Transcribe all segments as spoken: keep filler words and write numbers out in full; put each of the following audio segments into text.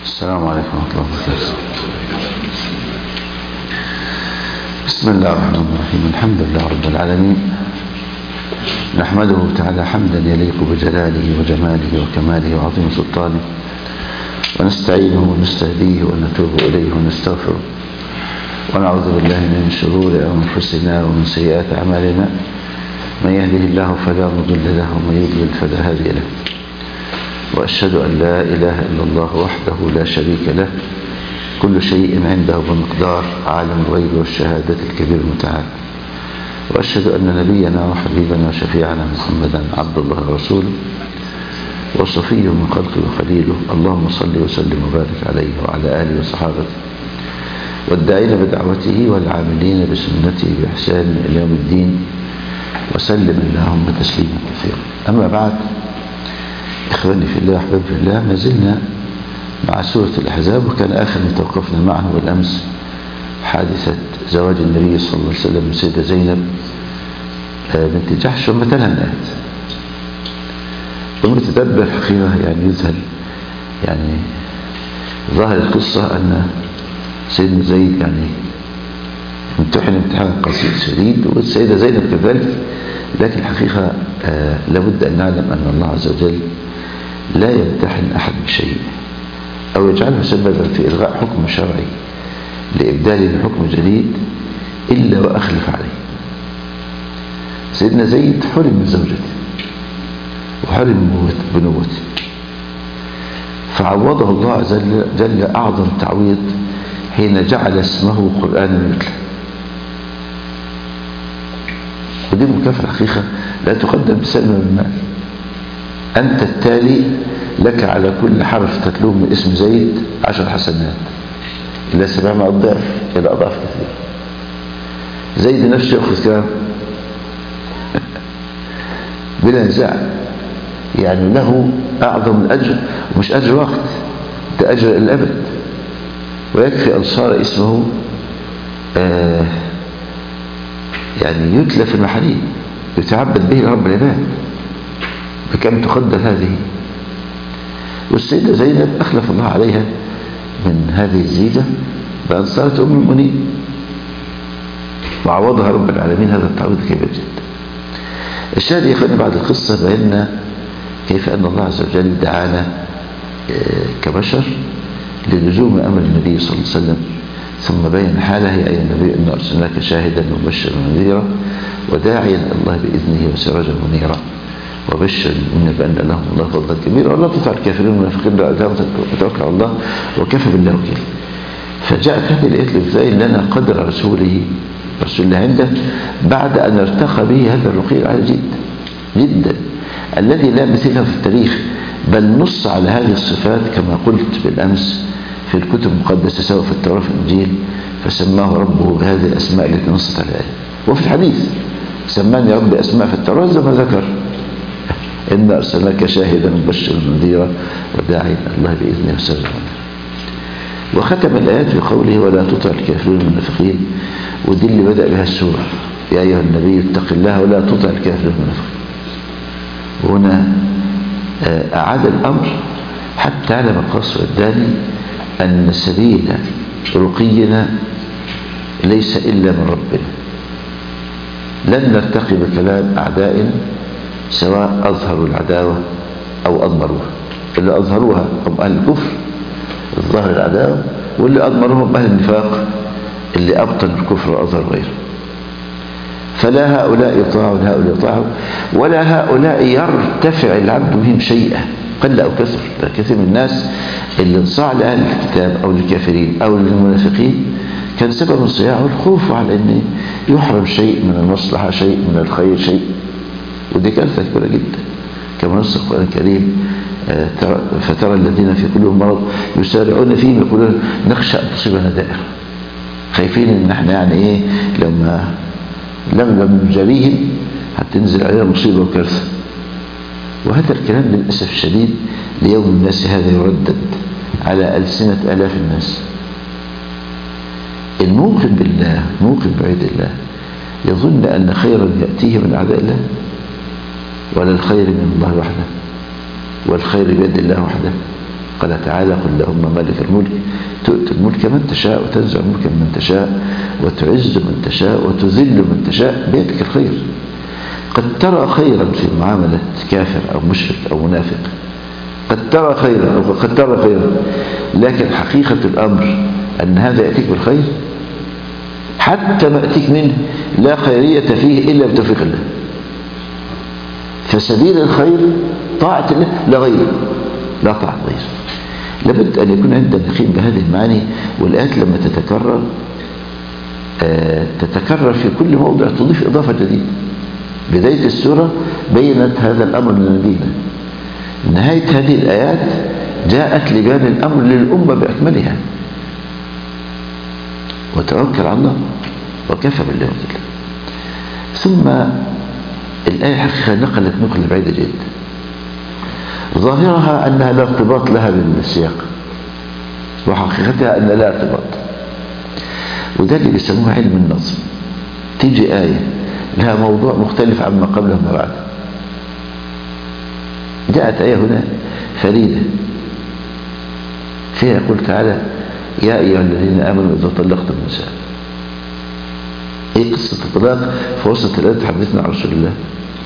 السلام عليكم ورحمة الله وبركاته. بسم الله الرحمن الرحيم. الحمد لله رب العالمين، نحمده تعالى حمدا يليق بجلاله وجماله وكماله وعظيم سلطانه، ونستعينه ونستهديه ونتوب إليه ونستغفره، ونعوذ بالله من شرور أنفسنا ومن سيئات أعمالنا، من يهده الله فلا مضل له ومن يضلل فلا هادي له، وأشهد أن لا إله إلا الله وحده لا شريك له، كل شيء عنده بمقدار، عالم الغيب والشهادة الكبير المتعال. وأشهد أن نبينا وحبيبنا وشفيعنا محمدا عبد الله ورسوله وصفيه من خلقه وخليله، اللهم صل وسلم وبارك عليه وعلى آله وصحابته والداعين بدعوته والعاملين بسنته بإحسان إلى يوم الدين، وسلم اللهم تسليما كثيرا. أما بعد، إخواني في الله أحبابي في الله، ما زلنا مع سورة الأحزاب، وكان آخر ما توقفنا معه بالأمس حادثة زواج النبي صلى الله عليه وسلم من سيدة زينب بنت جحش ومثلها الآيات. ومتدبر حقيقة يعني يذهل، يعني ظاهر القصة أن سيدنا زيد يعني امتحن امتحان قاسي شديد، والسيدة زينب كذلك، لكن الحقيقة آه لابد أن نعلم أن الله عز وجل لا يمتحن أحد بشيء أو يجعله سببا في إلغاء حكم شرعي لإبدال حكم جديد إلا وأخلف عليه. سيدنا زيد حرم من زوجته وحرم بنوته، فعوضه الله عز وجل أعظم تعويض حين جعل اسمه قرآنا مثله. ودي مكافأة حقيقة لا تقدم بسلم من المال. أنت التالي لك على كل حرف تتلوه من اسم زيد عشر حسنات إلى سبعمائة ضعف إلى أضعاف كثيرة. زيد نفسه يأخذ كام؟ بلا نزاع، يعني له أعظم الأجر، ومش أجر وقت، ده أجر الأبد. ويكفي أن صار اسمه آه يعني يتلى في المحاريب، يتعبد به لرب العباد، بكم تقدر هذه. والسيدة زينب أخلف الله عليها من هذه الزيجة بأن صارت أم المؤمنين، وعوضها رب العالمين هذا التعويض كبير جدا. الشاهد يا أخواني بعد القصة بأن كيف أن الله عز وجل دعانا كبشر للزوم أمر النبي صلى الله عليه وسلم، ثم بين حاله: يا أيها النبي إنا أرسلناك شاهدا ومبشرا ونذيرا وداعيا إلى الله بإذنه وسراجا منيرا وبشر المؤمنين بأن لهم الله فضلا كبيرا ولا تطع الكافرين والمنافقين وتوكل على الله وكفى بالله وكيلا. فجاءت هذه الآية لتبين لنا قدر رسوله رسول الله عنده بعد أن ارتقى به هذا الرقي العالي جدا جدا الذي لا مثله في التاريخ، بل نص على هذه الصفات كما قلت بالأمس في الكتب المقدسة سواء في التوراة في الإنجيل، فسماه ربه بهذه الأسماء التي نصت على الآية. وفي الحديث: سماني ربي أسماء في التوراة زي ما ذكر: إنا أرسلناك شاهدا ومبشرا ونذيرا وداعيا إلى الله بإذنه وسراجا منيرا. وختم الآيات بقوله: ولا تطع الكافرين والمنافقين، ودي اللي بدأ بها السورة: يا أيها النبي اتق الله ولا تطع الكافرين والمنافقين. وهنا أعاد الأمر حتى علم القصر الداني أن سبيل رقينا ليس إلا من ربنا. لن نرتقي بكلام أعدائنا سواء أظهروا العداوة أو أضمروها. اللي أظهروها هم أهل الكفر الظاهر العداوة، واللي أضمروهم أهل النفاق اللي أبطن الكفر وأظهر غيره. فلا هؤلاء يطاعوا ولا هؤلاء يطاعوا، ولا هؤلاء يرتفع العبد بهم شيئا قل أو كثر. كثير من الناس اللي انصاع لأهل الكتاب أو للكافرين أو للمنافقين كان سبب انصياعه الخوف على أن يحرم شيء من المصلحة، شيء من الخير، شيء. ودي كارثة كبيرة جدا كما نص القرآن الكريم: فترى الذين في قلوبهم مرض يسارعون فيهم يقولون نخشى أن تصيبنا دائرة. خايفين ان احنا يعني ايه لما لم لم نجاريهم هتنزل علينا مصيبة وكارثة. وهذا الكلام للأسف الشديد ليوم الناس هذا يردد على ألسنة آلاف الناس. الموقن بالله، موقن بعيد الله، يظن أن خيرا يأتيه من أعداء الله، ولا الخير من الله وحده، والخير بيد الله وحده. قال تعالى قل اللهم مالك الملك تؤتي الملك من تشاء وتنزع الملك من تشاء وتعز من تشاء وتذل من تشاء بيدك الخير. قد ترى خيرا في معاملة كافر أو مشرك أو منافق، قد ترى خيرا أو قد ترى خيرا، لكن حقيقة الأمر أن هذا يأتيك بالخير، حتى ما يأتيك منه لا خيرية فيه إلا بتوفيق الله. فسبيل الخير طاعة الله لا غير، لا طاعة غير. لابد أن يكون عندنا يقين بهذه المعاني. والآيات لما تتكرر آه تتكرر في كل موضع تضيف إضافة جديدة. بداية السورة بينت هذا الأمر لنبينا، نهاية هذه الآيات جاءت لبيان الأمر للأمة بأكملها. وتوكل على الله وكفى بالله وكيلا. ثم الآية حقيقة نقلت نقلة بعيدة جدا، ظاهرها أنها لا ارتباط لها بالسياق، وحقيقتها أن لا ارتباط. وده اللي بيسموها علم النظم. تيجي آية لها موضوع مختلف عما قبله وما بعده. جاءت آية هنا فريدة فيها يقول تعالى يا أيها الذين آمنوا إذا طلقتم النساء. إيه قصة الطلاق؟ في وسط الآية تحدثنا عن رسول الله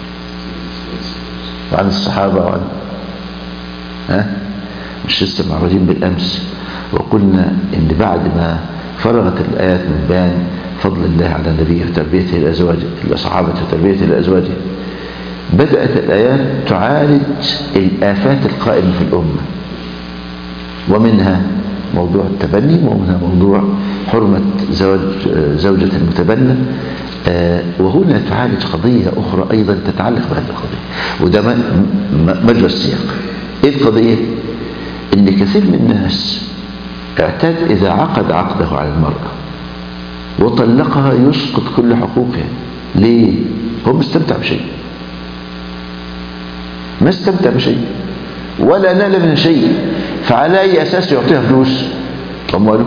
وعن الصحابة وعن ها مش لسه معروضين بالأمس وقلنا إن بعد ما فرغت الآيات من بيان فضل الله على نبيه وتربيته لأزواجه لصحابته وتربيته لأزواجه، بدأت الآيات تعالج الآفات القائمة في الأمة، ومنها موضوع التبني، ومنها موضوع حرمة زوج زوجة المتبنى. وهنا تعالج قضية أخرى أيضا تتعلق بهذه القضية، وده مجرى السياق. إيه القضية؟ إن كثير من الناس اعتاد إذا عقد عقده على المرأة وطلقها يسقط كل حقوقها. ليه؟ هو مستمتع بشيء، ما استمتع بشيء ولا نال من شيء، فعلى أي أساس يعطيها فلوس؟ أمواله.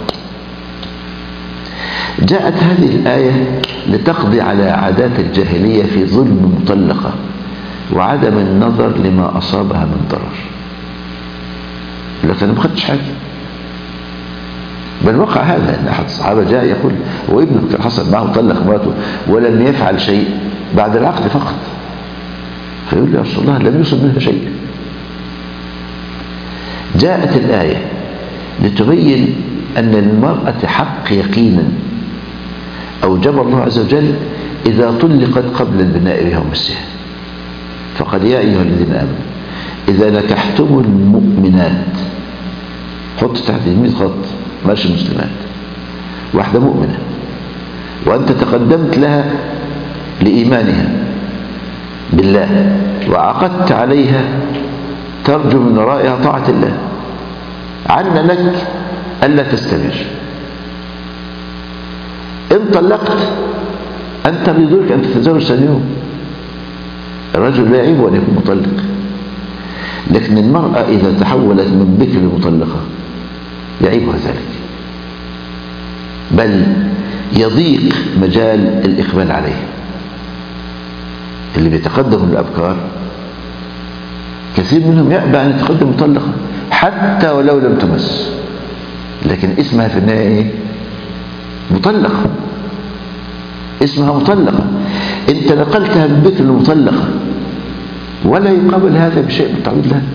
جاءت هذه الآية لتقضي على عادات الجاهلية في ظلم مطلقة وعدم النظر لما أصابها من ضرر. لكن ما خدتش حاجة، بل وقع هذا أن أحد الصحابة جاء يقول وابنه كان حصل معه طلق مراته ولم يفعل شيء بعد العقد فقط، فيقول له يا رسول الله لم يصب منها شيء. جاءت الآية لتبين أن للمرأة حق يقينا أوجب الله عز وجل إذا طلقت قبل البناء بها ومسها. فقد يا أيها الذين آمنوا إذا نكحتم المؤمنات، حط تحت المية خط ماشي مسلمات، واحدة مؤمنة وأنت تقدمت لها لإيمانها بالله وعقدت عليها ترجو من ورائها طاعة الله، عنا لك ألا تستمر. إن طلقت أنت بيدورك أن تتزوج ثاني يوم. الرجل لا يعيب أن يكون مطلق، لكن المرأة إذا تحولت من بكر لمطلقة يعيبها ذلك، بل يضيق مجال الإقبال عليه. اللي بيتقدم من الأبكار كثير منهم يأبى أن يتقدم مطلقة حتى ولو لم تمس، لكن اسمها في النهاية مطلقة، اسمها مطلقة. انت نقلتها من بكر لمطلقة ولا يقابل هذا بشيء بالتعويض لها.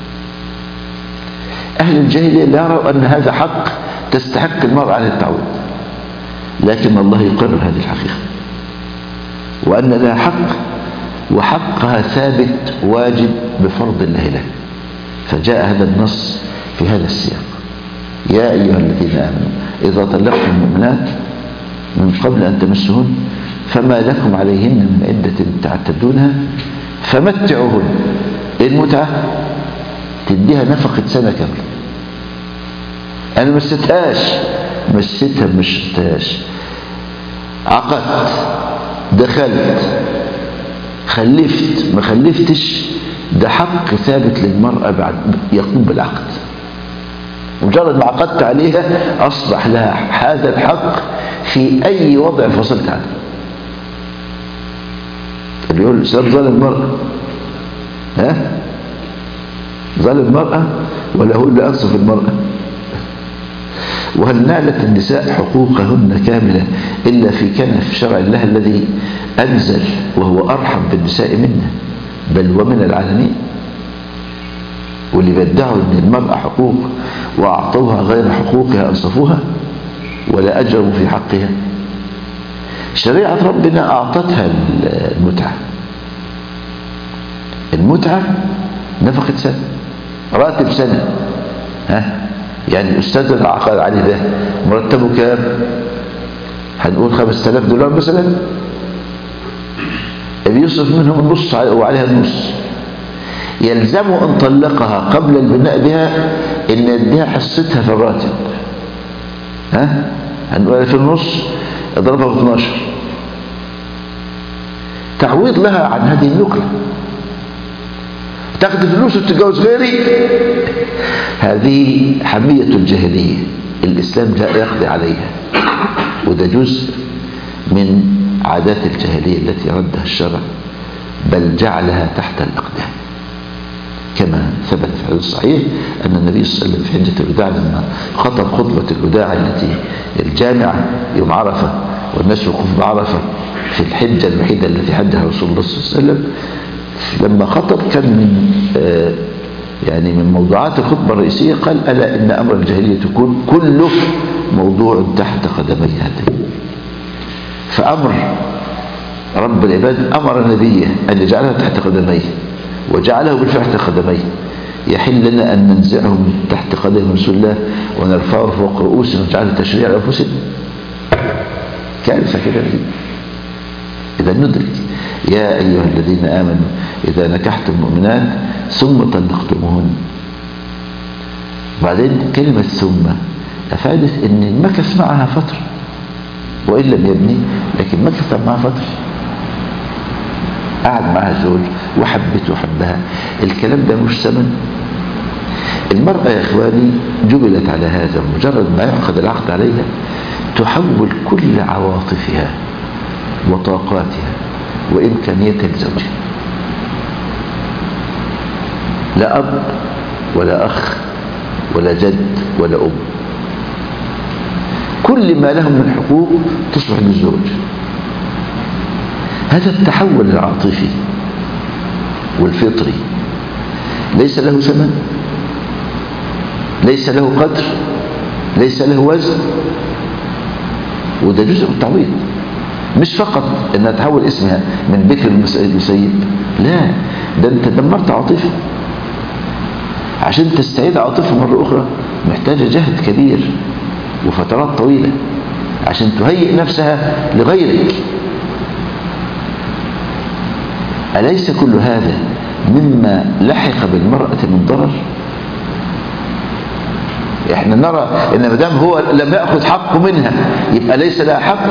أهل الجاهلية لا يروا أن هذا حق تستحق المرأة على التعويض، لكن الله يقرر هذه الحقيقة وأن لها حق، وحقها ثابت واجب بفرض الله له. فجاء هذا النص في هذا السياق يا أيها الذين آمنوا إذا طلقتم المؤمنات من قبل أن تمسهن فما لكم عليهن من عدة تعتدونها فمتعوهن. المتعة تديها نفقة سنة كاملة. أنا مستهاش مستها مش مستهاش عقدت دخلت خلفت ما خلفتش، ده حق ثابت للمرأة بعد يقوم بالعقد. مجرد ما عقدت عليها أصبح لها هذا الحق في أي وضع فصلت عنه. اللي يقول الإسلام ظلم المرأة، ها ظلم المرأة ولهن أنصف المرأة. وهل نالت النساء حقوقهن كاملة إلا في كنف شرع الله الذي أنزل وهو أرحم بالنساء منا بل ومن العالمين؟ واللي بدعوا أن المرأة حقوق وأعطوها غير حقوقها أنصفوها ولا أجروا في حقها. شريعة ربنا أعطتها المتعة. المتعة نفقة سنة، راتب سنة. ها يعني الأستاذ العقد عليه ده مرتبه كام؟ هنقول خمسة آلاف دولار مثلا، بيصرف منهم النص وعليها النص. يلزمه أن طلقها قبل البناء بها أن يديها حصتها في الراتب. ها هنقول في النص اضربها ب اثناشر تعويض لها عن هذه النقلة. تاخد فلوس وتتجوز غيري، هذه حمية الجاهلية الإسلام جاء يقضي عليها، وده جزء من عادات الجاهلية التي ردها الشرع بل جعلها تحت الأقدام. كما ثبت في الحديث الصحيح أن النبي صلى الله عليه وسلم في حجة الوداع لما خطب خطبة الوداع التي الجامعة يوم عرفة والناس وقوف بعرفة في الحجة الوحيدة التي حجها رسول الله صلى الله عليه وسلم، لما خطب كان من آه يعني من موضوعات الخطبة الرئيسية قال: ألا إن أمر الجاهلية يكون كله موضوع تحت قدمي هاتين. فأمر رب العباد أمر نبيه أن يجعلها تحت قدميه وجعله بالفعل تحت قدميه. يحل لنا أن ننزعه من تحت قدم رسول الله ونرفعه فوق رؤوسنا ونجعله تشريع لأنفسنا؟ كارثة كده. إذا ندرك يا أيها الذين آمنوا إذا نكحتم المؤمنات ثم طلقتموهن. بعدين كلمة ثم أفادت أن المكث معها فترة، وإن لم يبني لكن مكث معها فترة، قعد معها زوج وحبته وحبها. الكلام ده مش ثمن. المرأة يا إخواني جبلت على هذا، مجرد ما يعقد العقد عليها تحول كل عواطفها وطاقاتها وإمكانياتها لزوجها. لا أب ولا أخ ولا جد ولا أم، كل ما لهم من حقوق تصبح للزوج. هذا التحول العاطفي والفطري ليس له ثمن، ليس له قدر، ليس له وزن، وده جزء من التعويض. مش فقط انها تحول اسمها من بكر المسيب، لا، ده انت دمرت عاطفه. عشان تستعيد عاطفه مرة أخرى محتاجة جهد كبير وفترات طويلة عشان تهيئ نفسها لغيرك. أليس كل هذا مما لحق بالمرأة من ضرر؟ احنا نرى ان مدام هو لم يأخذ حقه منها يبقى ليس لها حق.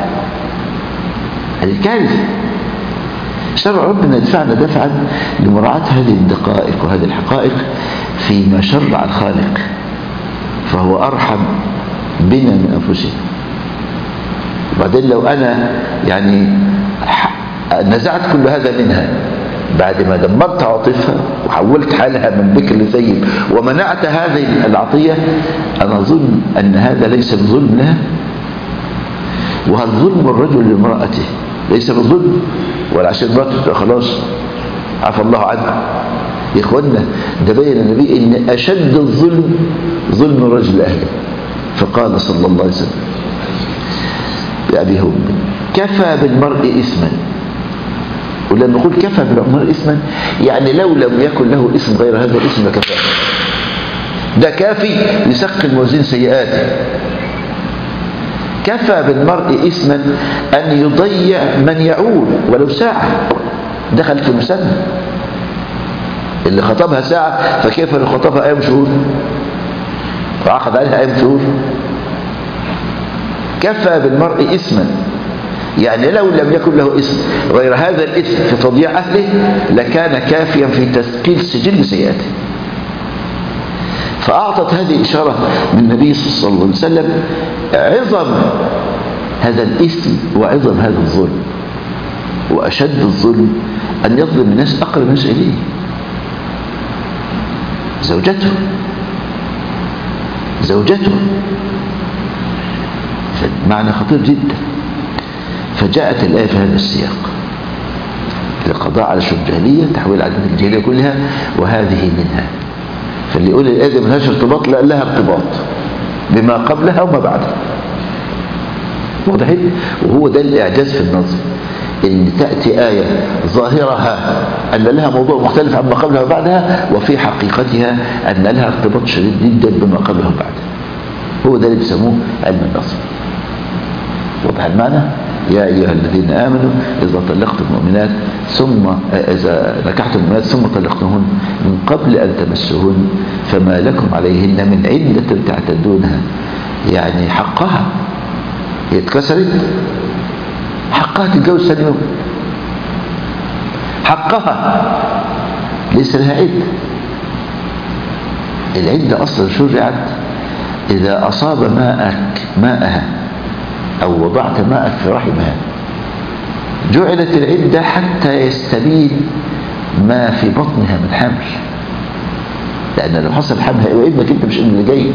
هذه كارثة. شرع ربنا يدفعنا دفعا لمراعاة هذه الدقائق وهذه الحقائق فيما شرع الخالق، فهو أرحم بنا من أنفسنا. وبعدين لو أنا يعني نزعت كل هذا منها بعد ما دمرت عاطفها وحولت حالها من بكر لثيب ومنعت هذه العطية، أنا أظن أن هذا ليس بظلم لها. وهل ظلم الرجل لامرأته ليس بظلم؟ ولا عشان امرأته خلاص عفى الله عنه؟ يا إخوانا ده بين النبي إن أشد الظلم ظلم الرجل أهله، فقال صلى الله عليه وسلم بأبي هو كفى بالمرء إثما. ولما نقول كفى بالمرء إثما يعني لو لم يكن له اسم غير هذا الاسم لكفى. ده كافي يثقل موازين سيئاته. كفى بالمرء إثما أن يضيع من يعول ولو ساعة. دخل في المسمى اللي خطبها ساعة، فكيف اللي خطبها أيام شهور وعقد عليها أيام شهور؟ كفى بالمرء إثما يعني لو لم يكن له اسم غير هذا الاسم في تضييع أهله لكان كافيا في تثقيل سجل سيئاته. فأعطت هذه إشارة من النبي صلى الله عليه وسلم عظم هذا الاسم وعظم هذا الظلم. وأشد الظلم أن يظلم الناس أقرب الناس إليه، زوجته زوجته. معنى خطير جدا. فجاءت الآية في هذا السياق القضاء على شبه الجاهلية، تحويل عادات الجاهلية كلها، وهذه منها. فاللي يقول الآية ما لهاش ارتباط، لا لها ارتباط بما قبلها وما بعدها. واضح؟ وهو ده الإعجاز في النظم، إن تأتي آية ظاهرها أن لها موضوع مختلف عما قبلها وبعدها، وفي حقيقتها أن لها ارتباط شديد جدا بما قبلها وبعدها. هو ده اللي بيسموه علم النظم. واضح المعنى؟ يا أيها الذين آمنوا إذا طلقتم المؤمنات ثم إذا نكحتم المؤمنات ثم طلقتموهن من قبل أن تمسوهن فما لكم عليهن من عدة تعتدونها. يعني حقها هي اتكسرت، حقها تتجوز ثاني يوم، حقها ليس لها عدة. العدة أصلا شرعت إذا أصاب ماءك ماءها أو وضعت ماءك في رحمها، جعلت العدة حتى يستبين ما في بطنها من حمل. لأن لو حصل حمل هيبقى ابنك أنت مش ابن اللي جاي.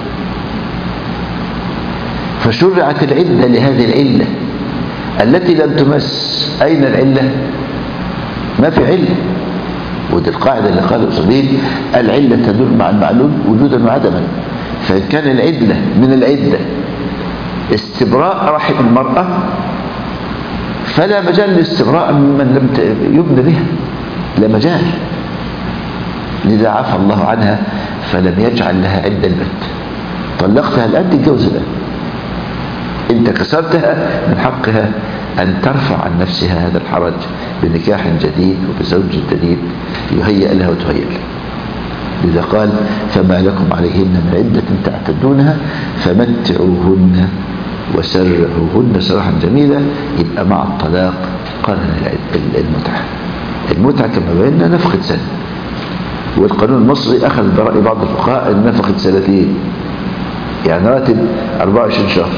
فشرعت العدة لهذه العلة التي لم تمس. أين العلة؟ ما في علة. ودي القاعدة اللي قال الأصوليين: العلة تدل مع المعلول وجودا وعدما. فإن كان العدة من العدة استبراء رحم المرأة، فلا مجال لاستبراء من لم يبن بها، لا مجال. لذا عفى الله عنها فلم يجعل لها عدة البت. طلقتها الآن تتجوز الآن. انت كسرتها، من حقها أن ترفع عن نفسها هذا الحرج بنكاح جديد وبزوج جديد يهيئ لها وتهيئ لها. لذا قال: فما لكم عليهن من عدة تعتدونها فمتعوهن وسرحوهن سراحا جميلا. يبقى مع الطلاق قرن المتعة. المتعة كما بينا نفقة سنة، والقانون المصري أخذ برأي بعض الفقهاء أن نفقة سنتين، يعني راتب أربعة وعشرين شهر.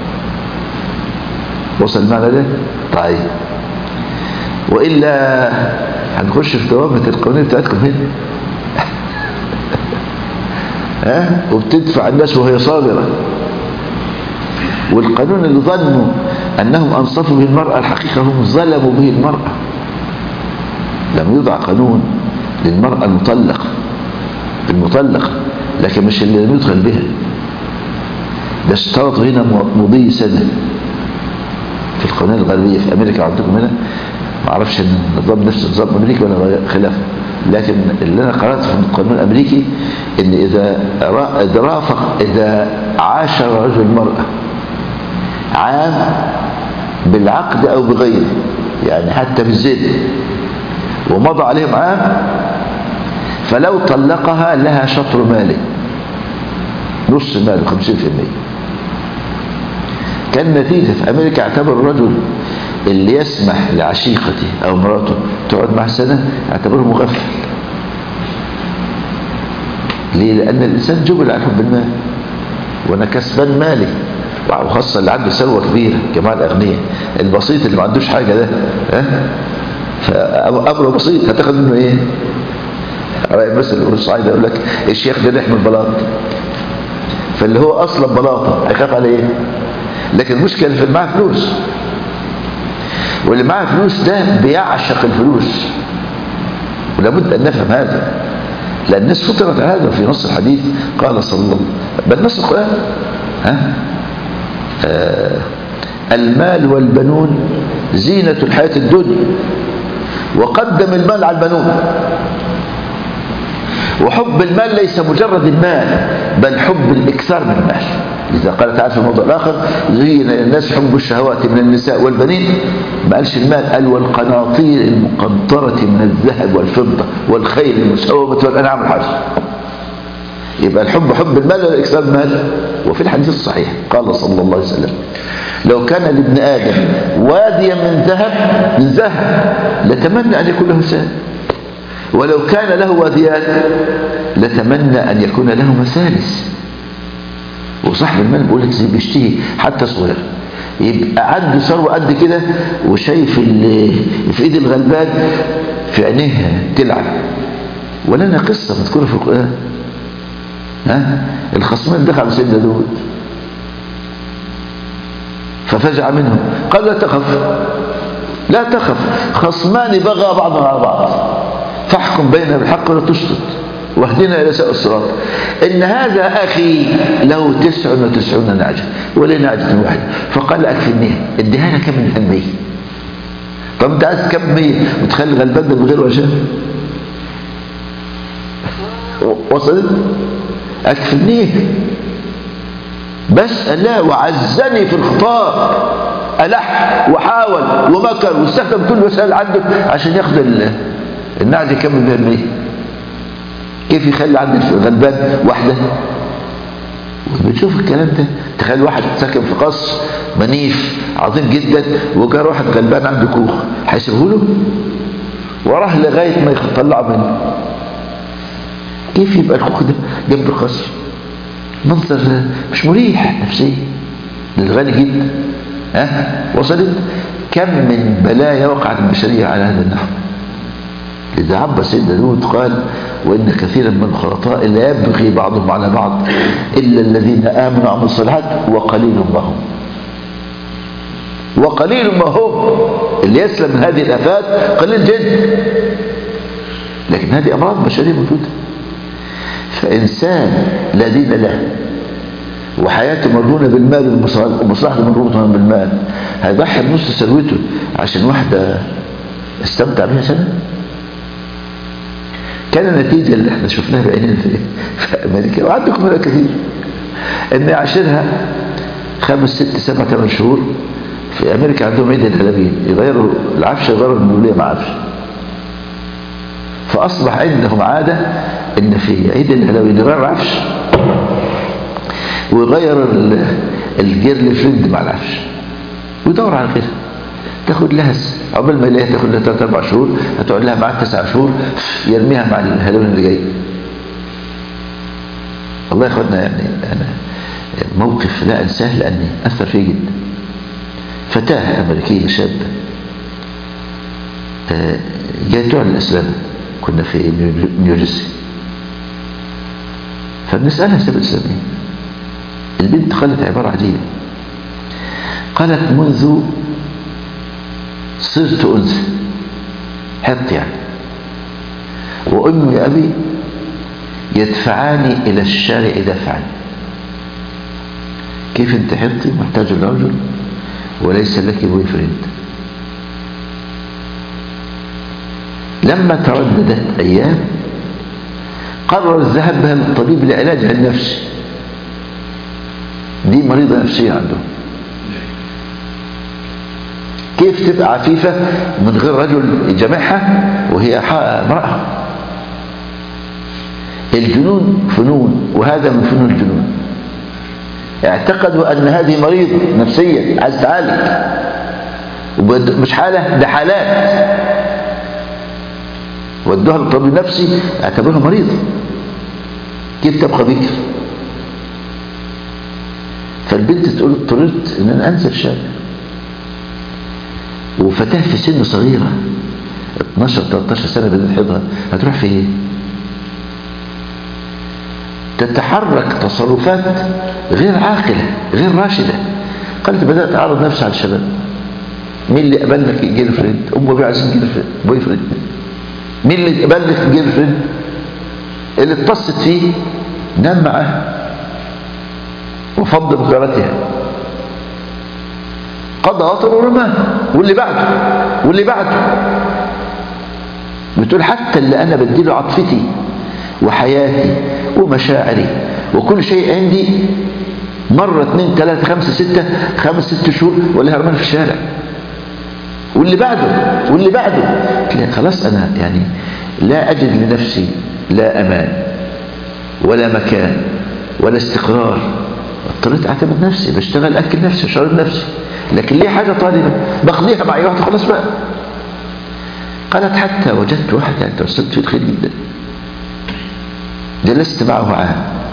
وصل المعنى ده؟ طيب، وإلا هنخش في دوامة القانون بتاعتكم هنا. ها؟ وبتدفع الناس وهي صابرة. والقانون اللي ظنوا أنهم أنصفوا به المرأة، الحقيقة هم ظلموا به المرأة. لم يوضع قانون للمرأة المطلقة المطلقة لكن مش اللي لم يدخل بها. ده اشترطوا هنا مضي سنة في القوانين الغربية. في أمريكا عندكم هنا ما أعرفش أن النظام نفس النظام الأمريكي ولا خلافه، لكن اللي أنا قرأت في القانون الأمريكي إن إذا رافق إذا عاشر رجل المرأة عام بالعقد أو بغيره، يعني حتى بالزنا، ومضى عليهم عام، فلو طلقها لها شطر ماله، نص ماله، خمسين في المية. كان نتيجة في أمريكا اعتبر الرجل اللي يسمح لعشيقته أو مراته تقعد مع سنة اعتبره مغفل. ليه؟ لأن الإنسان جبل على حب المال، وأنا كسبان مالي، وخاصة اللي عنده ثروة كبيرة كمان الأغنياء. البسيط اللي ما عندوش حاجة ده، ها؟ فأمره بسيط، هتاخد منه إيه؟ رأي مثل الصعيد يقول لك الشيخ ده لحم البلاط، فاللي هو أصلا بلاطة هيخاف على إيه؟ لكن المشكلة في اللي معاه فلوس، واللي معاه فلوس ده بيعشق الفلوس، ولابد أن نفهم هذا، لأن الناس فطرت على هذا. في نص الحديث قال صلى الله عليه وسلم، بل نص القرآن، ها؟ آه المال والبنون زينة الحياة الدنيا، وقدم المال على البنون. وحب المال ليس مجرد المال، بل حب الإكثار من المال. لذا قال تعالى في الموضوع الآخر: زين الناس حب الشهوات من النساء والبنين. ما قالش المال، قال والقناطير المقنطرة من الذهب والفضة والخيل المسومة والأنعام والحرث. يبقى الحب حب المال ولا إكثار المال؟ وفي الحديث الصحيح قال صلى الله عليه وسلم: لو كان لابن آدم واديا من ذهب من ذهب لتمنى أن يكون له ساد، ولو كان له واديان لتمنى أن يكون له مثالث. وصاحب المال بيقول لك زي بيشتهي حتى صغير، يبقى عنده ثروة قد كده وشايف اللي في ايد الغلبان في عينيها تلعب. ولنا قصة مذكورة في القرآن، ها الخصمين دخلوا سيدنا داود ففزع منهم قال لا تخف لا تخف خصمان بغى بعضهم على بعض فاحكم بيننا بالحق ولا تشطط واهدنا الى سواء الصراط ان هذا اخي له تسع وتسعون نعجه ولي نعجه واحده فقال اكفنيها اديها لك كم من المية طب انت عايز كم مية وتخلي غلبان ده بغير وجه وصلت اكفنيه بس لا وعزني في الخطاب ألح وحاول ومكر واستخدم كل وسائل عنده عشان ياخد النعجة كم بها المية كيف يخلي عند الغلبان واحدة بتشوف الكلام ده تخيل واحد ساكن في قصر منيف عظيم جدا وجار واحد غلبان عنده كوخ هيسيبه له وراه لغاية ما يطلع منه كيف يبقى الكوخ ده جنب القصر منظر مش مريح نفسيا للغني جدا ها وصلت كم من بلايا وقعت البشرية على هذا النحو إذا عبر سيدنا داود قال وإن كثيرا من الخلطاء لا يبغي بعضهم على بعض إلا الذين آمنوا وعملوا الصالحات وقليل ما هم وقليل ما هم اللي يسلم من هذه الآفات قليل جدا لكن هذه أمراض بشرية موجودة فإنسان لا دين له وحياته مرهونة بالمال ومصلحته مرهونة بالمال هيضحي بنص ثروته عشان واحدة استمتع بها سنة كان النتيجة اللي احنا شفناها بعيننا في, في أمريكا وعندكم منها كثير ان يعشرها خمس ست سبع ثمان شهور في أمريكا عندهم عيد الهالوين يغيروا العفش يغيروا المولية مع عفش فأصبح عندهم عادة ان في عيد الهالوين يغير العفش ويغير الجيرل فريند مع العفش ويدور على غيرها تاخد لها عقبال ما يلاقيها تاخد لها ثلاث اربع شهور هتقعد لها معاك تسع شهور يرميها مع الهالوين اللي جاي. والله يا اخواتنا يعني انا موقف لا انساه لاني اثر فيه جدا. فتاه امريكيه شابه جايه تعلن الاسلام كنا في نيوجيرسي فبنسالها سبب الاسلام ايه؟ البنت قالت عباره عجيبه قالت منذ صرت انثى حط يعني وامي وابي يدفعاني الى الشارع دفعا كيف انت حطي محتاج لرجل وليس لك بوي فريند. لما ترددت ايام قرر الذهاب بها للطبيب لعلاجها النفسي دي مريضة نفسية عندهم كيف تبقى عفيفة من غير رجل يجمعها وهي امرأة. الجنون فنون وهذا من فنون الجنون اعتقدوا ان هذه مريضة نفسيا عايز تعالج مش حالة ده حالات ودوها للطبيب النفسي اعتبرها مريضة كيف تبقى بكر. فالبنت تقول اضطررت ان انا انزل الشارع وفتاة في سن صغيرة اتناشر تلتاشر سنة بدأت حيضها هتروح في ايه؟ تتحرك تصرفات غير عاقلة غير راشدة. قالت بدأت اعرض نفسي على الشباب مين اللي قبل لك جيل فريند؟ ام ابي عايزين جيل بوي فريند. مين اللي قبل لك جيل فريند؟ اللي اتصت فيه نام معاه وفض بكرتها قضى وطر ورماه واللي بعده واللي بعده. بتقول حتى اللي انا بديله عاطفتي وحياتي ومشاعري وكل شيء عندي مرة اثنين ثلاثة خمسة ستة خمس ست شهور ولا هرمان في الشارع واللي بعده واللي بعده. خلاص انا يعني لا اجد لنفسي لا امان ولا مكان ولا استقرار اضطريت اعتمد نفسي بشتغل اكل نفسي وشرب نفسي لكن ليه حاجة طالبة بقضيها مع اي واحد خلاص بقى. قالت حتى وجدت واحد يعني توسلت في الخير جدا جلست معه عام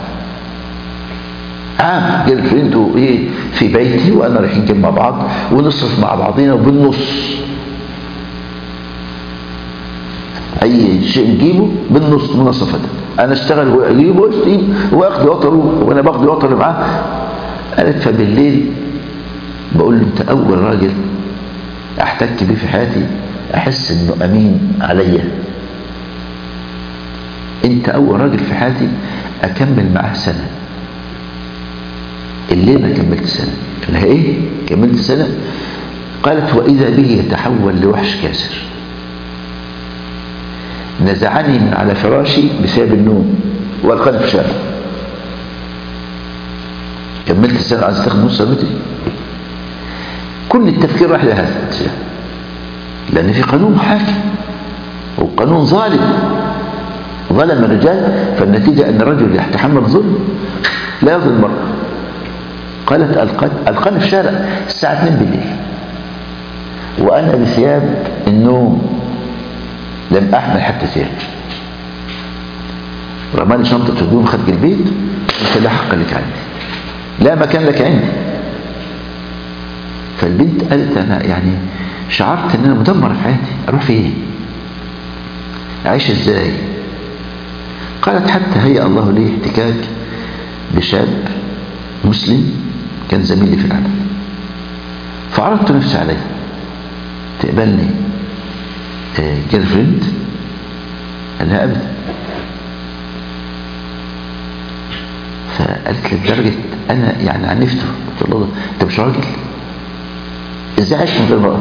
عام جيل فريند وايه في بيتي وانا رايحين جنب مع بعض ونصرف مع بعضينا وبالنص اي شيء نجيبه بالنص مناصفة انا اشتغل هو يجيب واخد وطره وانا باخد وطر معاه. قالت فبالليل بقول له انت اول راجل احتك بيه في حياتي احس انه امين عليا، انت اول راجل في حياتي اكمل معاه سنه. الليل ما كملت سنه. قال لها ايه كملت سنه؟ قالت واذا به يتحول لوحش كاسر، نزعني من على فراشي بسبب النوم والقاني في الشارع. كملت سنه عايز تاخد نص سنتي. كل التفكير راح لهذا الاتجاه، لان في قانون حاكم وقانون ظالم ظلم الرجال، فالنتيجه ان الرجل يتحمل ظلم لا يظلم المرأة. قالت القاني في الشارع الساعه اتنين بالليل وانا بثياب النوم لم احمل حتى ثياب، رماني شنطه هدوم خارج البيت، انت لا حق لك عندي، لا مكان لك عندي. فالبنت قالت انا يعني شعرت ان انا مدمره في حياتي، اروح فين؟ اعيش ازاي؟ قالت حتى هيأ الله لي احتكاك بشاب مسلم كان زميلي في العمل، فعرضت نفسي عليه تقبلني جيرل فريند؟ قال لها ابدا. فقالت لي لدرجه انا يعني عنفته، قلت له انت مش راجل؟ ازاي عايش من غير امراه؟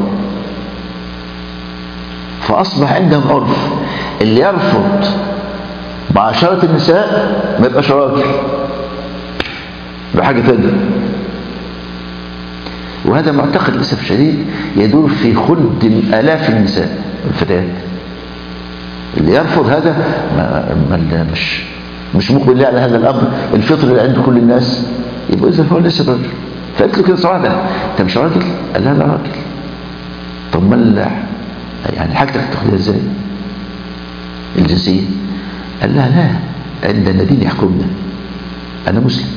فاصبح عندهم عرف اللي يرفض معاشره النساء ما يبقاش راجل، بحاجه ثانيه. وهذا معتقد للاسف الشديد يدور في خلد الاف النساء والفتيات. اللي يرفض هذا ما ما مش مش مقبل على هذا الامر الفطري اللي عند كل الناس، يبقى اذا هو ليس راجل. فقلت له كده صراحه انت مش راجل؟ قال لا لا راجل. طب ما يعني حاجتك تاخدها ازاي؟ الجنسيه؟ قال لها لا، عندنا دين يحكمنا، انا مسلم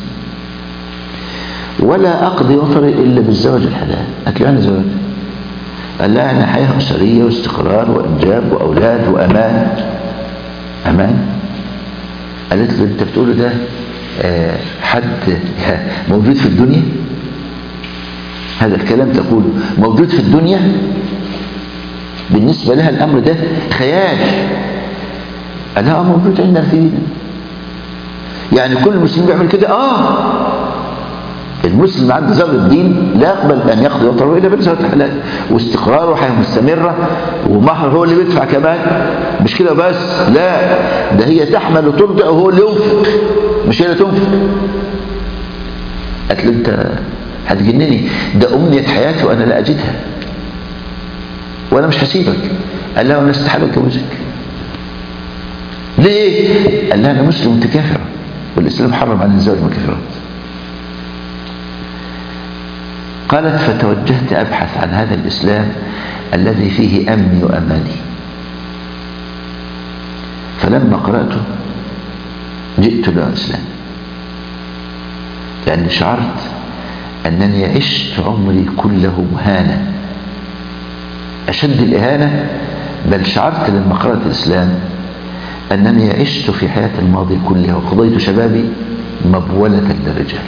ولا اقضي وطري الا بالزواج الحلال. قالت له انا زواج؟ قال لها انا حياه اسريه واستقرار وانجاب واولاد وامان. امان؟ قالت له انت بتقوله ده آه حد موجود في الدنيا؟ هذا الكلام تقوله موجود في الدنيا؟ بالنسبه لها الامر ده خيال. قال لها اه موجود عندنا في ديننا. يعني كل المسلمين بيعمل كده؟ اه المسلم عنده ذره الدين لا يقبل ان يقضي وطره الا بالزواج الحلال واستقرار وحياه مستمره ومهر هو اللي بيدفع كمان. مش كده بس، لا ده هي تحمل وترضع وهو اللي ينفق مش هي اللي تنفق. قالت له انت هتجنني، ده امنيه حياتي وانا لا اجدها وانا مش هسيبك. قال لها انا استحاله اتجوزك. ليه؟ قال لها انا مسلم وانت كافره والاسلام حرم على الزواج من كافرات. قالت فتوجهت أبحث عن هذا الإسلام الذي فيه أمني وأماني، فلما قرأته جئت إلى الإسلام لأني شعرت أنني عشت عمري كله مهانة، أشد الإهانة. بل شعرت لما قرأت الإسلام أنني عشت في حياتي الماضية كلها وقضيت شبابي مبولة للرجال،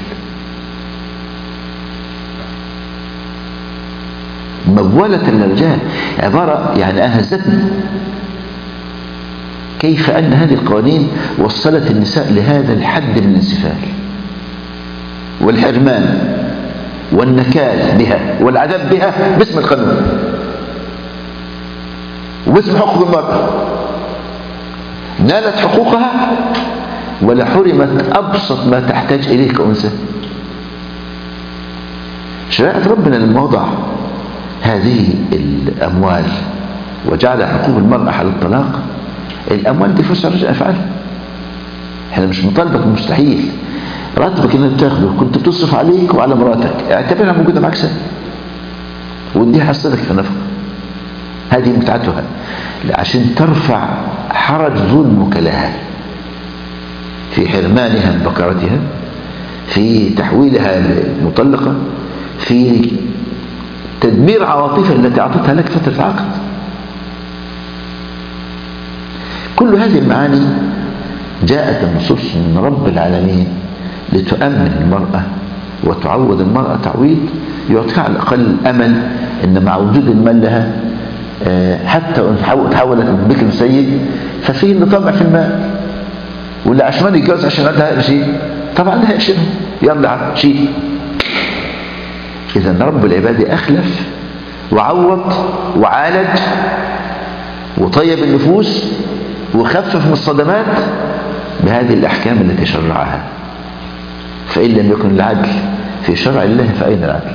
مبولة للرجال، عبارة يعني أهزتني كيف أن هذه القوانين وصلت النساء لهذا الحد من الانسفال والحرمان والنكال بها والعذاب بها باسم القانون وباسم حقوق المرأة. نالت حقوقها ولا حرمت أبسط ما تحتاج إليه كأنثى. شريعة ربنا لما وضع هذه الأموال وجعل حقوق المرأة على الطلاق، الأموال دي فلوس الرجال أفعالها. احنا مش مطالبك مستحيل، راتبك اللي بتاخده كنت بتصرف عليك وعلى مراتك اعتبرها موجودة معك سنة ودي حصتك في نفقة، هذه متعتها عشان ترفع حرج ظلمك لها في حرمانها من بكرتها، في تحويلها مطلقة، في تدمير عواطفها التي أعطتها لك فترة العقد. كل هذه المعاني جاءت النصوص من رب العالمين لتؤمن المرأة وتعوض المرأة تعويض يعطيها على الأقل أمل إن مع وجود المال لها حتى وإن تحولت من بكر سيد ففيه اللي طمع في المال، واللي عشان يتجوز عشان عندها شيء طبعا لها شيء يلا شيء. إذا رب العباد أخلف وعوض وعالج وطيب النفوس وخفف من الصدمات بهذه الأحكام التي شرعها. فإن لم يكن العدل في شرع الله فأين العدل؟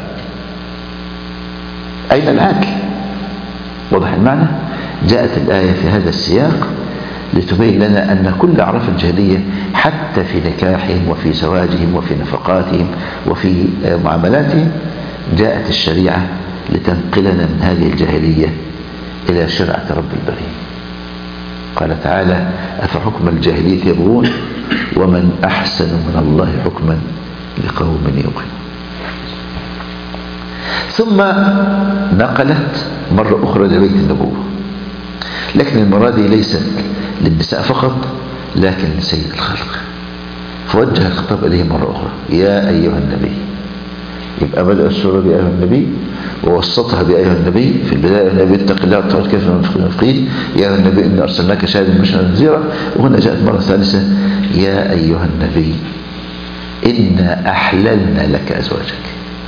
أين العدل؟ واضح المعنى؟ جاءت الآية في هذا السياق لتبين لنا أن كل أعراف الجاهلية حتى في نكاحهم وفي زواجهم وفي نفقاتهم وفي معاملاتهم جاءت الشريعة لتنقلنا من هذه الجاهلية إلى شرعة رب البرية. قال تعالى: أفحكم الجاهلية يبغون ومن أحسن من الله حكما لقوم يوقنون. ثم نقلت مرة أخرى لبيت النبوة، لكن المرة دي ليست للنساء فقط لكن لسيد الخلق، فوجه الخطاب إليه مرة أخرى: يا أيها النبي. يبقى بدأ السورة بأيها النبي ووسطها بأيها النبي في البداية: النبي اتق الله واتقوا كيف المنافقين، يا أيها النبي إن أرسلناك شاهدا وبشيرا ونذيرا. وهنا جاءت مرة ثالثة: يا أيها النبي إنا أحللنا لك أزواجك.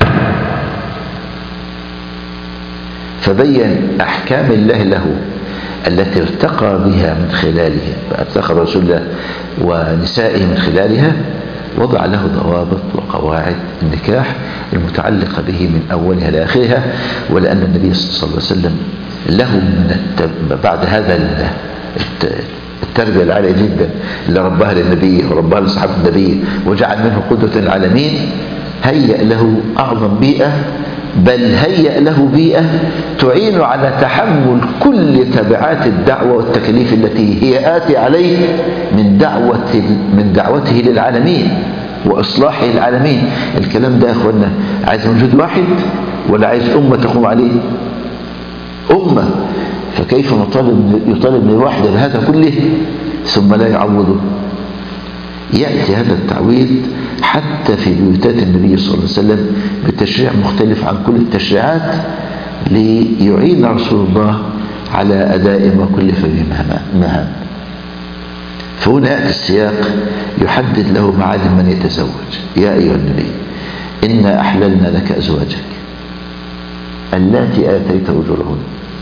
فبين أحكام الله له التي ارتقى بها من خلالها، فارتقى رسول الله ونسائه من خلالها، وضع له ضوابط وقواعد النكاح المتعلقة به من أولها لآخرها. ولأن النبي صلى الله عليه وسلم له من التب... بعد هذا التربية العالية جدا اللي ربها للنبي وربها لصحابة النبي وجعل منه قدوة للعالمين، هيأ له أعظم بيئة، بل هيأ له بيئة تعين على تحمل كل تبعات الدعوة والتكاليف التي هي آتي عليه من دعوة من دعوته للعالمين وإصلاحه للعالمين. الكلام ده يا أخوانا عايز موجود واحد ولا عايز أمة تقوم عليه؟ أمة. فكيف نطالب يطالب من واحدة بهذا كله ثم لا يعوضه؟ يأتي هذا التعويض حتى في بيوتات النبي صلى الله عليه وسلم بتشريع مختلف عن كل التشريعات ليعين رسول الله على أداء ما كلف به مهام. فهنا يأتي السياق يحدد له معالم من يتزوج: يا أيها النبي إنا أحللنا لك أزواجك اللاتي آتيت أجورهن.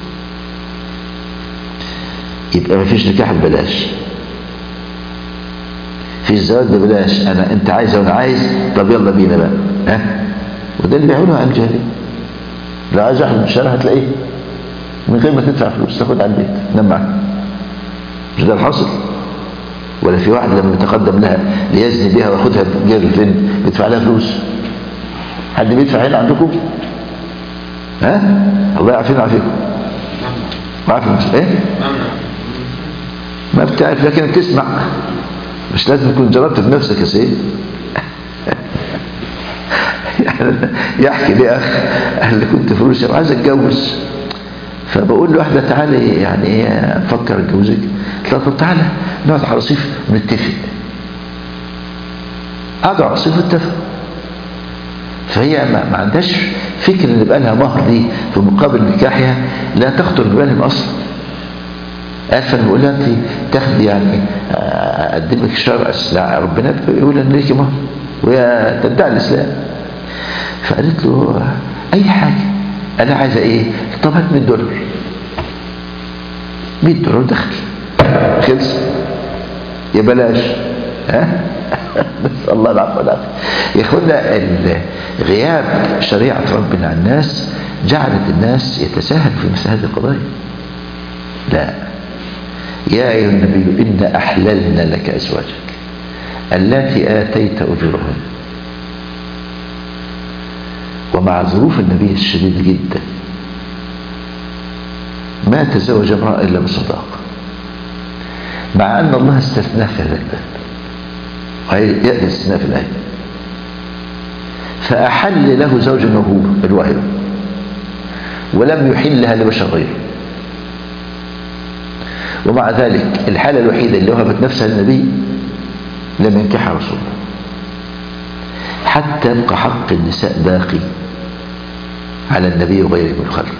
يبقى ما فيش نكاح ببلاش، في الزواج ببلاش. أنا أنت عايز وأنا عايز، طب يلا بينا بقى، ها؟ وده اللي بيعملوها عن الجاهلية. لو عايز واحد من الشارع هتلاقيه من غير ما تدفع فلوس تاخد على البيت تنام معاك. مش ده الحاصل؟ ولا في واحد لما يتقدم لها ليزني بها وياخدها جيرل فريند بيدفع لها فلوس؟ حد بيدفع هنا عندكم؟ ها؟ الله يعافينا ويعافيكم. ما عارف ايه؟ ما بتعرف لكن بتسمع، مش لازم تكون جربت بنفسك يا سيدي. يعني يحكي لي اخ قال لي كنت في روسيا وعايز اتجوز، فبقول له واحده تعالى يعني ايه افكر اتجوزك، قلت له طب تعالى نقعد على رصيف ونتفق. قعدوا على الرصيف واتفقوا. فهي ما, ما عندهاش فكر ان يبقى لها مهر دي في مقابل نكاحها لا تخطر ببالهم اصلا. عارفه بقول لها انت تاخدي يعني اقدم لك الشرع لا ربنا يقول ان ليكي مهر وهي تدعي الاسلام. فقالت له اي حاجه، انا عايزه ايه؟ طب هات مية دولار. مية دولار دخل خلص يا بلاش. ها نسال الله العفو والعافيه. يا اخوانا غياب شريعه ربنا عن الناس جعلت الناس يتساهل في مثل هذه القضايا. لا، يا أيها النبي إنا أحللنا لك أزواجك التي آتيت أجورهن. ومع ظروف النبي الشديد جدا ما تزوج امرأة إلا بصداق، مع أن الله استثناه في هذا الباب ويأتي الاستثناء في الآية. فأحل له زوج موهوب الوهب ولم يحلها لبشر غيره. ومع ذلك الحالة الوحيدة اللي وهبت نفسها للنبي لم ينكحها رسول الله، حتى يبقى حق النساء باقي على النبي وغيره من الخلق.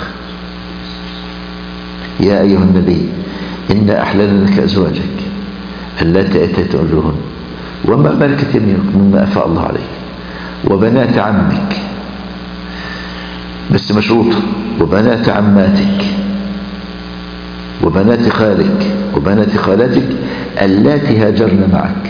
يا أيها النبي إنا أحللنا لك أزواجك اللاتي آتيت أجورهن وما ملكت يمينك مما أفاء الله عليك وبنات عمك، بس مشروطة، وبنات عماتك وبنات خالك وبنات خالاتك اللاتي هاجرن معك.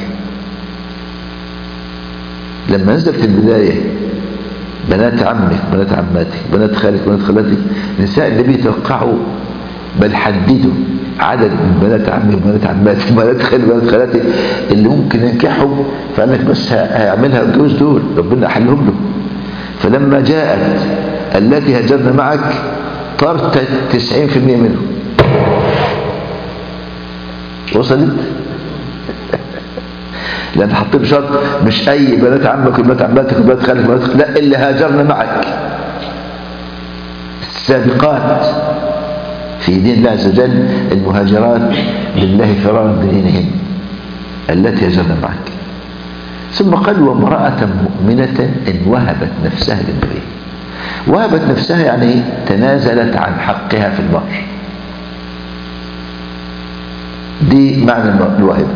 لما نزلت البداية بنات عمك بنات عماتك بنات خالك بنات خالاتك، نساء النبي توقعوا بل حددوا عدد من بنات عمك بنات عماتك بنات خالك بنات خالاتك اللي ممكن ينكحهم، فقالك بس هيعملها الجوز دول ربنا أحلهم له. فلما جاءت التي هاجرن معك طرت تسعين في المئة منهم. وصلت؟ لأن حطيت بشرط مش أي بنات عمك وبنات عماتك وبنات خالك وبنات خالك، لا، اللي هاجرن معك، السابقات في دين الله عز وجل، المهاجرات لله فرارا بدينهن التي هاجرن معك. ثم قال وامرأة مؤمنة إن وهبت نفسها للنبي. وهبت نفسها يعني تنازلت عن حقها في المهر، دي معنى الوهبة.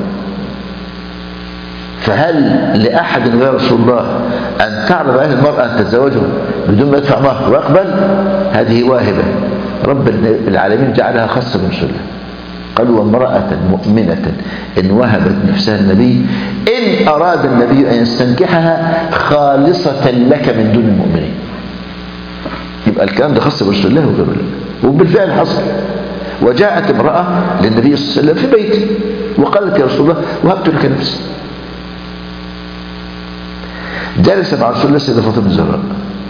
فهل لأحد غير رسول الله أن تعرض عليه المرأة أن تتزوجه بدون ما يدفع مهر ويقبل؟ هذه واهبة رب العالمين جعلها خاصة برسوله. قال وامرأة مؤمنة إن وهبت نفسها النبي إن أراد النبي أن يستنكحها خالصة لك من دون المؤمنين. يبقى الكلام ده خاص برسول الله وغيره له، وبالفعل حصل. وجاءت امرأة للنبي صلى الله عليه وسلم في بيته وقالت يا رسول الله وهبت لك نفسي. جلس مع رسول الله سيدة فاطمة الزهراء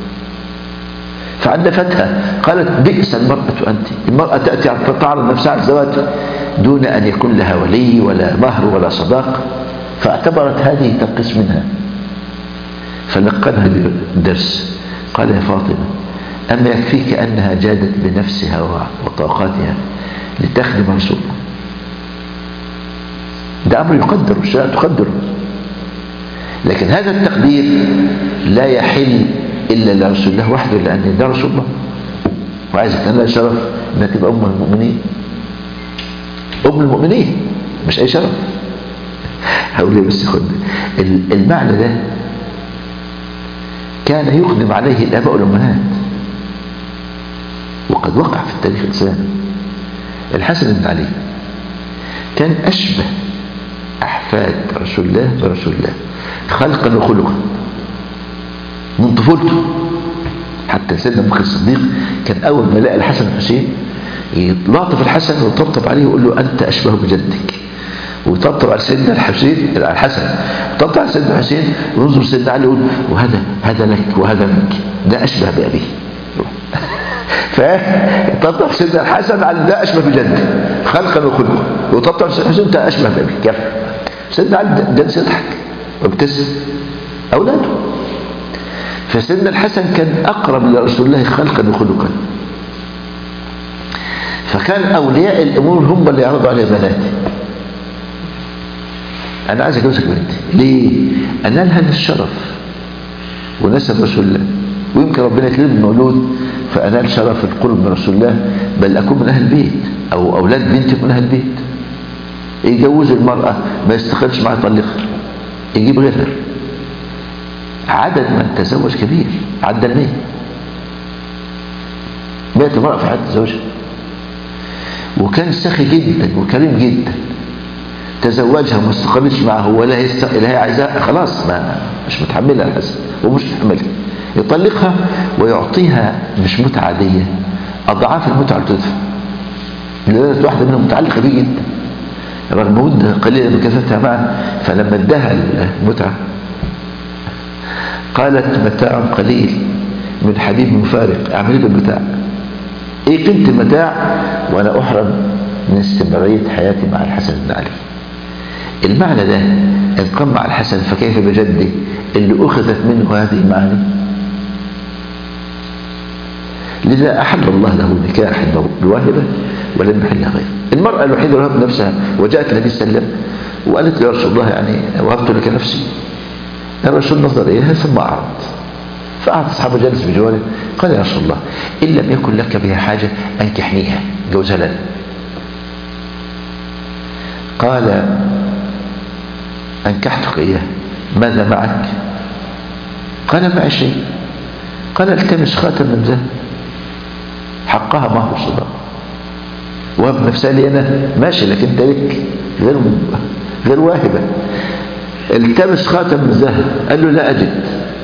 فعلفتها قالت بئس المرأة أنت، المرأة تأتي تعرض نفسها على الزواج دون أن يكون لها ولي ولا مهر ولا صداق، فاعتبرت هذه تنقص منها. فلقنها بالدرس قال يا فاطمة أما يكفيك أنها جادت بنفسها وطاقاتها لتخدم رسول الله؟ ده أمر يقدر والشريعة تقدره، لكن هذا التقدير لا يحل إلا لرسول الله وحده، لأن ده رسول الله وعايز تنال شرف إنها تبقى أم المؤمنين. أم المؤمنين مش أي شرف. هقول لي بس خد المعنى ده كان يقدم عليه الآباء والأمهات، وقد وقع في التاريخ الإسلامي. الحسن بن علي كان أشبه أحفاد رسول الله برسول الله خلقا وخلقا من طفولته. حتى سيدنا أبو بكر الصديق كان أول ما لقى الحسن والحسين يلاطف الحسن ويطبطب عليه ويقول له أنت أشبه بجدك، ويطبطب على سيدنا الحسين على الحسن، ويطبطب على سيدنا الحسين وينظر سيدنا علي يقول وهذا هذا لك وهذا منك، ده أشبه بأبيه. فطبطب سيدنا الحسن على ده أشبه بجدك خلقا وخلقا، وطبطب سيدنا الحسين أنت أشبه بأبيه. كيف؟ سيدنا علي جلس يضحك وابتسم أولاده. فسيدنا الحسن كان أقرب لرسول الله خلقا وخلقا، فكان أولياء الأمور هم اللي يعرضوا عليه بناتي. أنا عايز أجوزك بنتي، ليه؟ أنالها الشرف ونسب رسول الله، ويمكن ربنا يكرم مولود فأنال شرف القرب من رسول الله، بل أكون من أهل البيت أو أولاد بنتي من أهل البيت. يجوز المرأة ما يستخدمش معها يطلقها يجيب غيرها. عدد من تزوج كبير عدى المية. مئة امرأة في حياة زوجها، وكان سخي جدا وكريم جدا. تزوجها وما استقبلش معه ولا هي است... هي عايزاها خلاص ما مش متحملها الحسن ومش متحملها، يطلقها ويعطيها مش متعة عادية، أضعاف المتعة اللي تدفع. لذلك واحدة منهم متعلقة بيه جدا رغم مدة قليلة من كثرتها معه، فلما اداها المتعة قالت متاع قليل من حبيب مفارق، اعمل ايه بالمتاع؟ ايه قيمة المتاع وانا احرم من استمرارية حياتي مع الحسن بن علي؟ المعنى ده ان قام مع الحسن فكيف بجده اللي اخذت منه هذه المعاني. لذا احل الله له نكاح الواهبة ولم يحلها غيره. المرأة الوحيدة اللي وهبت نفسها وجاءت النبي صلى الله عليه وسلم وقالت له يا رسول الله يعني وهبت لك نفسي. الرسول نظر إليها ثم أعرض، فقعد أصحابه جالس بجواره. قال يا رسول الله إن لم يكن لك بها حاجة أنكحنيها، جوزها لنا. قال أنكحتك إياه، ماذا معك؟ قال معي شيء. قال التمس خاتم من ذهب حقها مهر الصداق، وهب نفسها لي أنا ماشي، لكن أنت لك غير غير واهبة. التمس خاتم من ذهب، قال له لا أجد.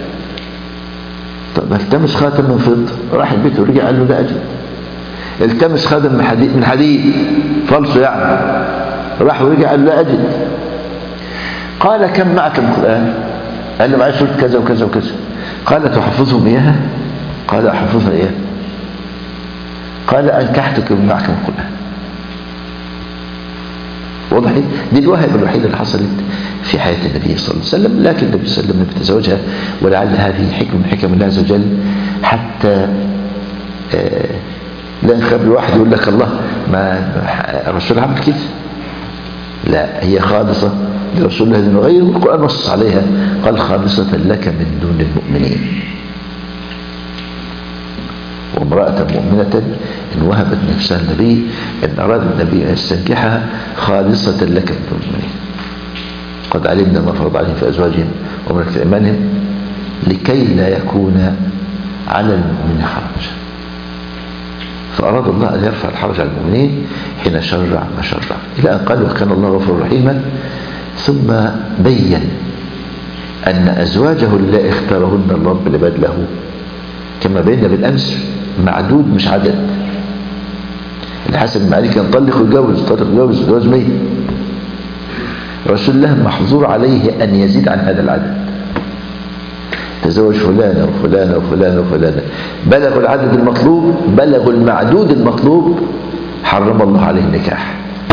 طب التمس خاتم من فضة، راح البيت ورجع قال له لا أجد. التمس خاتم من حديد، من حديد فالصو يعني، راح ورجع قال له لا أجد. قال كم معك من القرآن؟ قال له معي سورة كذا وكذا وكذا. قال تحفظهم إياها؟ قال أحفظها إياها. قال أنكحتك من معك من القرآن. واضح؟ دي الوهبة الوحيدة اللي حصلت في حياة النبي صلى الله عليه وسلم، لكن النبي صلى الله عليه وسلم تزوجها، ولعل هذه حكمة من حكم الله عز وجل، حتى آه لا يخاف الواحد يقول لك الله ما الرسول عمل كده. لا، هي خالصة لرسول الله دون غيره، والقرآن نص عليها قال خالصة لك من دون المؤمنين. وامرأة مؤمنة إن وهبت نفسها النبي، إن أراد النبي أن يستنكحها خالصة لك من دون المؤمنين. قد علمنا ما فرض عليهم في أزواجهم وملكت أيمانهم لكي لا يكون على المؤمنين حرج. فأراد الله أن يرفع الحرج عن المؤمنين حين شرع ما شرع، إلى أن قال وكان الله غفورا رحيما. ثم بين أن أزواجه اللائي اختارهن الرب العباد له، كما بينا بالأمس، معدود مش عدد. الحسن بن علي كان طلق ويتجوز، طلق ويتجوز جواز ميت. رسول الله محظور عليه أن يزيد عن هذا العدد، تزوج فلانة وفلانة وفلانة وفلانة، بلغوا العدد المطلوب، بلغوا المعدود المطلوب، حرم الله عليه النكاح.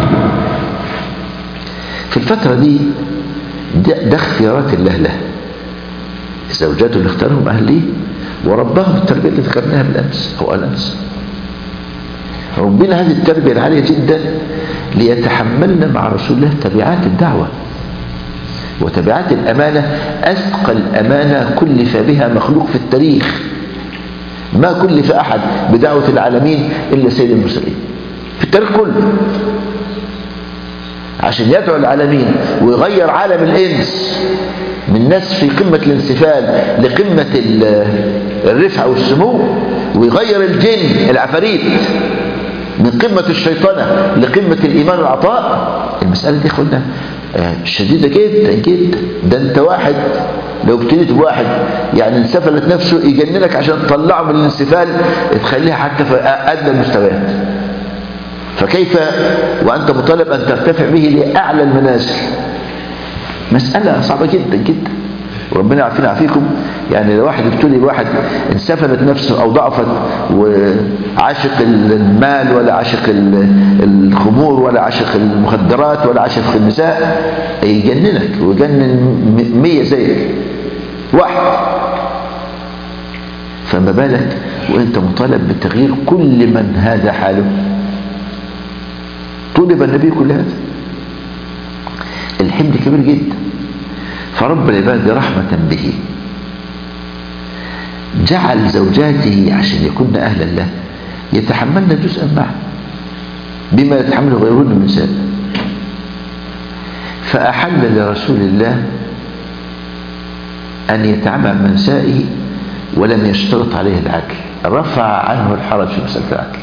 في الفترة دي ده اختيارات الله له، زوجاته اللي اختارهم أهليه وربهم التربية اللي ذكرناها بالأمس أو الأمس. ربنا هذه التربية العالية جدا ليتحملنا مع رسول الله تبعات الدعوة وتبعات الأمانة، أثقل أمانة كلف بها مخلوق في التاريخ. ما كلف أحد بدعوة العالمين إلا سيد المرسلين في التاريخ كله، عشان يدعو العالمين ويغير عالم الإنس من ناس في قمة الانسفال لقمة الرفع والسمو، ويغير الجن العفاريت من قمة الشيطنة لقمة الإيمان والعطاء. المسألة دي اخوانا شديدة جدا جدا. ده انت واحد لو ابتليت بواحد يعني انسفلت نفسه يجننك عشان تطلعه من الانسفال تخليها حتى في أدنى المستويات، فكيف وأنت مطالب أن ترتفع به لأعلى المنازل؟ مسألة صعبة جدا جدا، وربنا يعافينا ويعافيكم. يعني لو واحد ابتلي بواحد انسفلت نفسه أو ضعفت وعاشق المال ولا عاشق الخمور ولا عاشق المخدرات ولا عاشق النساء، يجننك ويجنن مية زيك واحد، فما بالك وانت مطالب بتغيير كل من هذا حاله. طلب النبي كل هذا، الحمل كبير جدا. فرب العباد رحمة به جعل زوجاته عشان يكون أهلا له يتحملن جزءا معه بما يتحمله غيرهن من نساء. فأحل لرسول الله أن يتعامل مع نسائه ولم يشترط عليه العدل، رفع عنه الحرج في مسألة العدل.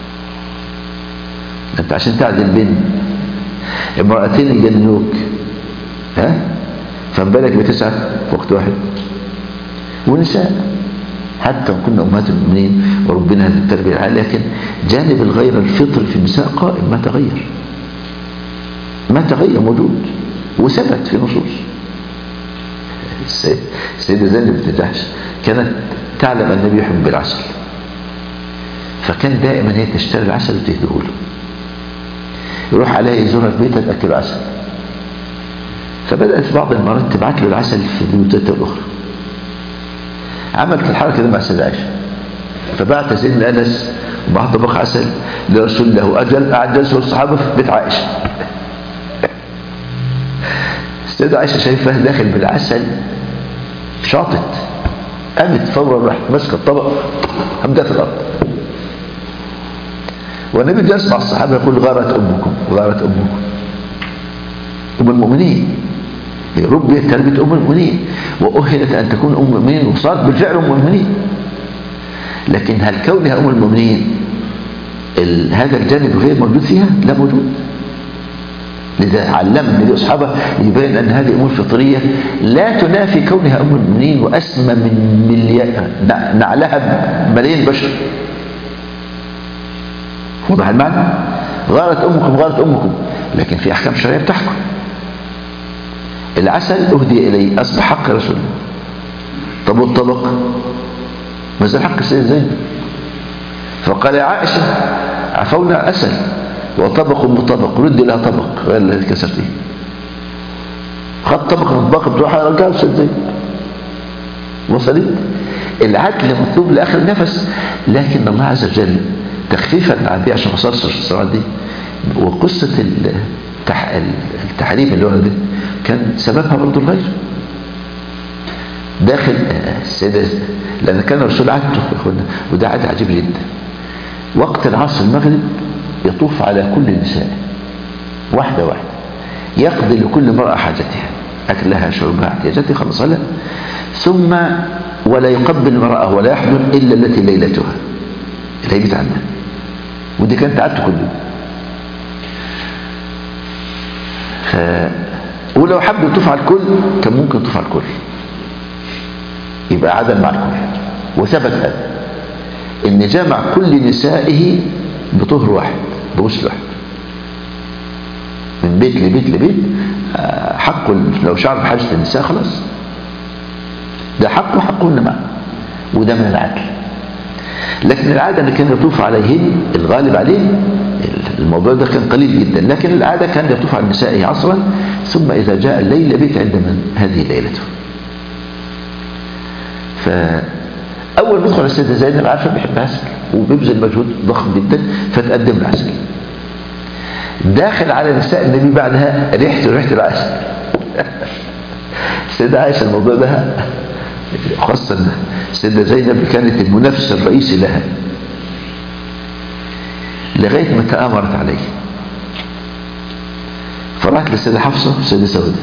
أنت عشان تعدل بين امرأتين يجننوك، ها؟ فما بالك بتسعة في وقت واحد، ونساء حتى كنا أمهات المؤمنين وربنا هذه التربية العالية، لكن جانب الغير الفطري في النساء قائم، ما تغير ما تغير موجود وثبت في نصوص. السيدة زينب بنت جحش كانت تعلم أن النبي يحب بالعسل، فكان دائما هي تشتري العسل وتهديه له، يروح عليها يزورها في بيتها تأكله عسل. فبدأت بعض المرات تبعت له العسل في بيوتها الأخرى. عملت الحركة دي مع سيدة عائشة، فبعت سيدنا أنس وبعت طبق عسل لرسول الله، أجل قعد جلسه الصحابة في بيت عائشة. السيدة عائشة شايفاه داخل بالعسل شاطت، قامت فورا راحت ماسكه الطبق هبدأ في الأرض. والنبي جالس مع الصحابة يقول غارت أمكم غارت أمكم، أم المؤمنين ربيت تربية أم المؤمنين وأهلت أن تكون أم المؤمنين وصارت بالفعل أم المؤمنين. لكن هل كونها أم المؤمنين هذا الجانب غير موجود فيها؟ لا موجود. لذا علم النبي أصحابه يبين أن هذه أمور فطرية لا تنافي كونها أم المؤمنين وأسمى من مليار نعلها ملايين بشر. واضح المعنى؟ غارت أمكم غارت أمكم، لكن في أحكام شرعية بتحكم. العسل أهدي إليه أصبح حق رسول الله. طب والطبق ما زال حق السيدة زينب، فقال يا عائشة عفونا عسل وطبق بطبق رد لها طبق غير الذي كسرته. خد طبق من الطبق بتوعها رجعه السيدة زينب. وصلت العدل مطلوب لآخر النفس، لكن الله عز وجل تخفيفا عن دي عشان ما صارش الصراع دي. وقصة التح... التحريم اللي هو ده كان سببها برضه الغير داخل السيدة، لأن كان الرسول عادته وده عادة عجيب جدا. وقت العصر المغرب يطوف على كل النساء واحدة واحدة، يقضي لكل امرأة حاجتها أكلها شربها احتياجاتها خلصها لها، ثم ولا يقبل المرأة ولا يحضن إلا التي ليلتها اللي هي عندها. ودي كانت عادته كله. ف... ولو حب يطوف على الكل كان ممكن يطوف على الكل، يبقى عدل مع الكل. وثبت هذا ان جامع كل نسائه بطهر واحد بغسل واحد من بيت لبيت لبيت. حقه لو شعر بحاجة النساء خلاص ده حقه حقهن معه، وده من العدل. لكن العادة اللي كان يطوف عليهن الغالب عليه الموضوع ده كان قليل جدا، لكن العادة كان يطوف على نسائه عصرا ثم إذا جاء الليل يبيت عند من هذه ليلته. فأول ما يدخل السيدة زينب عارفة بيحب عسل وبيبذل مجهود ضخم جدا فتقدم له عسل. داخل على نساء النبي بعدها ريحته ريحة العسل. السيدة عائشة الموضوع ده خاصة السيدة زينب كانت المنافس الرئيسي لها لغاية ما تآمرت عليه، فراحت للسيدة حفصة والسيدة سودة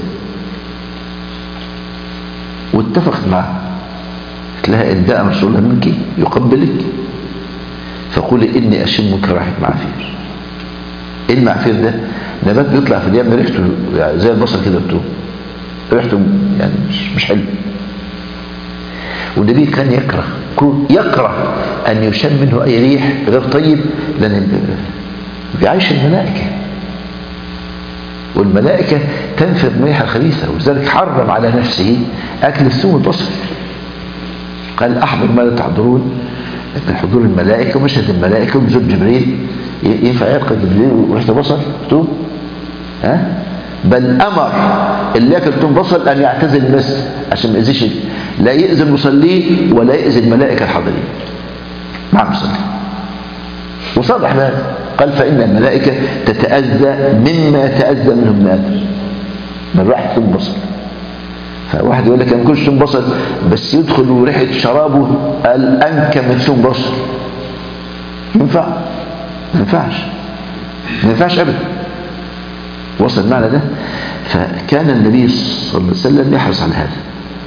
واتفقت معها، قلت لها إن جاء رسول الله منك يقبلك فقولي إني أشمك رائحة معافير. إيه المعافير ده؟ نبات بيطلع في اليم ريحته زي البصل كده بتوه، ريحته يعني مش, مش حلو. والنبي كان يكره يكره أن يشم منه أي ريح غير طيب، لأن بيعيش الملائكة والملائكة تنفذ ريحة خبيثة، ولذلك حرم على نفسه أكل الثوم والبصل. قال أحضر ما لا تحضرون من حضور الملائكة ومشهد الملائكة ونزول جبريل. ينفع يلقى جبريل وريحة بصل ثوم؟ ها؟ بل أمر اللي يأكل ثوم بصل أن يعتزل المسجد عشان ما يأذيش، لا يأذي المصلين ولا يأذي الملائكة الحاضرين مع المصلين. وصرح بهذا قال فإن الملائكة تتأذى مما يتأذى منه ابن آدم من ريحة ثوم بصل. فواحد يقول لك أنا ما كلش ثوم بصل بس يدخل وريحة شرابه الأنكى من ثوم بصل، ينفع؟ ما ينفعش ما ينفعش أبدا. وصل المعنى ده؟ فكان النبي صلى الله عليه وسلم يحرص على هذا.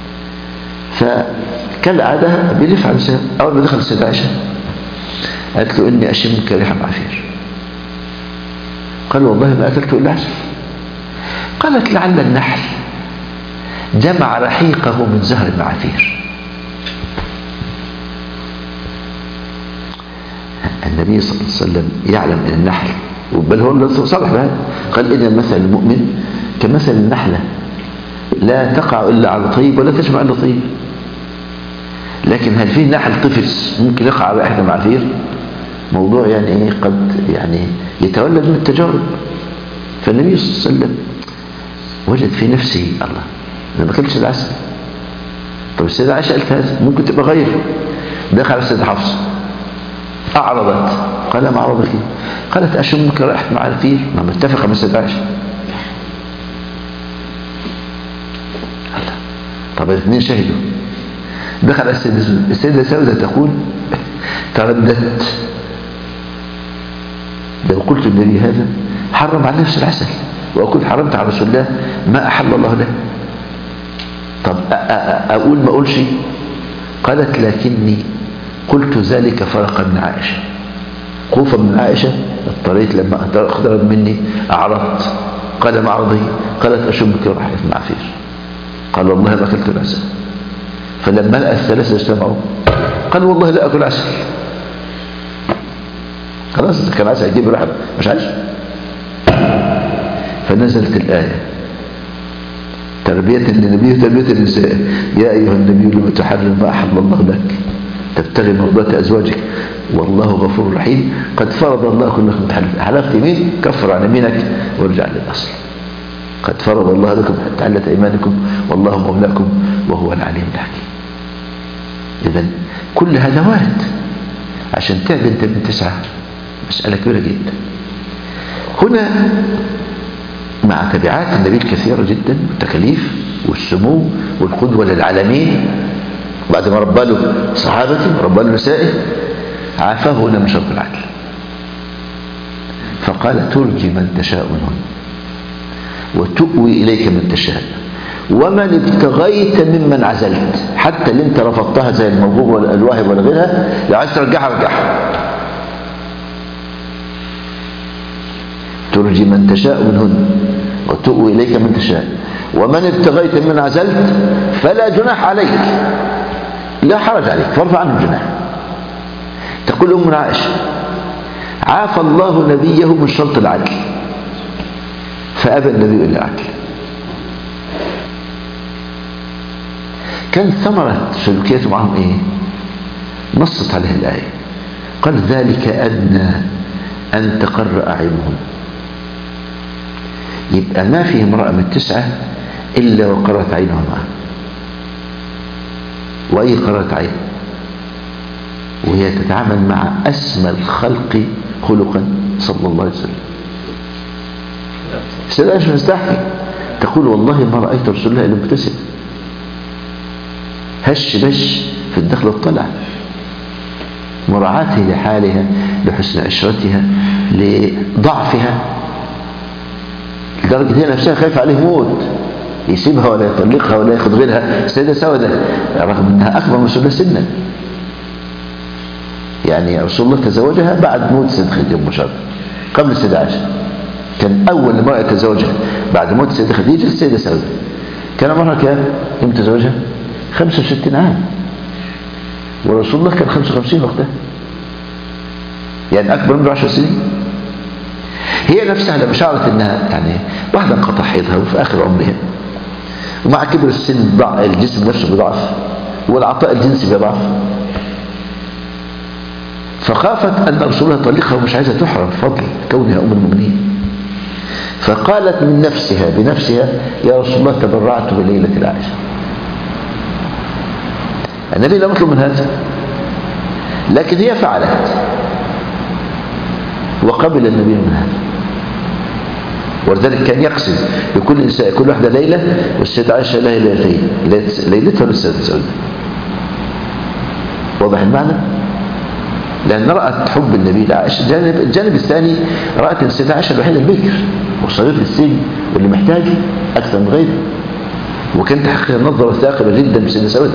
فكالعادة بيلف على السيدة. أول ما دخل السيدة عائشة قالت له إني أشمك ريحة معافير. قال والله ما أكلت إلا عسل. قالت لعل النحل جمع رحيقه من زهر المعافير. النبي صلى الله عليه وسلم يعلم أن النحل، بل هو صرح بهذا قال إن مثل المؤمن كمثل النحلة لا تقع إلا على طيب ولا تجمع إلا طيب. لكن هل في نحل طفس ممكن يقع على إحدى معافير؟ موضوع يعني قد يعني يتولد من التجارب. فالنبي صلى الله عليه وسلم وجد في نفسه الله أنا ما أكلتش العسل. طب السيدة عائشة قالت هذا ممكن تبقى غير. دخل على السيدة حفصة أعرضت. قال ما أعرضك؟ قالت أشمك رائحة معافير. ما متفقة مع السيدة عائشة. طب الاثنين شهدوا. دخل السيدة سودة، السيدة سودة تقول ترددت لو قلت النبي هذا حرم على نفس العسل وأقول حرمت على رسول الله ما أحل الله له. طب أقول ما أقولش؟ قالت لكني قلت ذلك فرقا من عائشة، خوفا من عائشة اضطريت لما اقترب مني أعرضت. قال ما عرضي؟ قالت أشمك ورحمة العفير. قال والله ما أكلت العسل. فلما لقى الثلاثة اجتمعوا قال والله لا أكل عسل. خلاص كان عسل يجيب لحم مش عايز. فنزلت الآية تربية للنبي وتربية النساء: يا أيها النبي لم تحرم ما أحل الله لك تبتغي مرضات أزواجك والله غفور رحيم قد فرض الله كل لكم تحلف. حلفت يمين كفر عن يمينك وارجع للأصل. قد فرض الله لكم تحلة أيمانكم والله مولاكم وهو العليم الحكيم. إذن كل هذا وارد. عشان تعب انت من تسعة مسألة كبيرة جدا. هنا مع تبعات النبي الكثيرة جدا والتكاليف والسمو والقدوة للعالمين بعد ما ربى له صحابته وربى له نسائه عافاه هنا من شرط العدل. فقال ترجي من تشاء منهن وتؤوي إليك من تشاء ومن ابتغيت ممن عزلت. حتى اللي انت رفضتها زي الموهوب ولا الواهب ولا غيرها لو عايز ترجعها رجعها. ترجي من تشاء منهن وتؤوي إليك من تشاء ومن ابتغيت ممن عزلت فلا جناح عليك، لا حرج عليك فارفع عنه الجناح. تقول أم عائشة عافى الله نبيه من شرط العدل فأبى النبي إلى العدل. كانت ثمرة سلوكياته معهم إيه؟ نصت عليه الآية قال ذلك أدنى أن تقر أعينهم. يبقى ما فيه امرأة من التسعة إلا وقرت عينها معه. وأي قرت عين وهي تتعامل مع أسمى الخلق خلقا صلى الله عليه وسلم. سيدة عائشة مستحكي تقول والله ما رأيت رسول الله إلا مبتسم هش بش في الدخل والطلع، مراعاته لحالها لحسن عشرتها لضعفها لدرجة هي نفسها خايفة عليه موت يسيبها ولا يطلقها ولا ياخد غيرها. السيدة سودة رغم أنها أكبر من رسول الله سنا، يعني رسول الله تزوجها بعد موت سيدة خديجة مباشرة قبل السيدة عائشة. كان أول امرأة تزوجها بعد موت السيدة خديجة السيدة سودة. كان عمرها كام يوم تزوجها؟ خمسة وستين عام ورسول الله كان خمسة وخمسين وقتها، يعني أكبر منه عشر سنين. هي نفسها لما شعرت أنها يعني واحدة انقطع حيضها وفي آخر عمرها ومع كبر السن الجسم نفسه بيضعف والعطاء الجنسي بيضعف، فخافت أن رسول الله يطلقها ومش عايزة تحرم فضل كونها أم المؤمنين. فقالت من نفسها بنفسها يا رسول الله تبرعت بليلة العائشة. النبي لم يطلب من هذا لكن هي فعلت وقبل النبي من هذا. ولذلك كان يقسم لكل نساء كل واحدة ليلة والسيدة عائشة لها ليلتين ليلتها للسيدة سودة. واضح المعنى؟ لأن رأت حب النبي لعائشة. الجانب, الجانب الثاني رأت أن السيدة عائشة الوحيدة البكر وصغير في السن واللي محتاج أكثر من غيره، وكانت تحقق نظرة ثاقبة جدا بالسيدة سودة.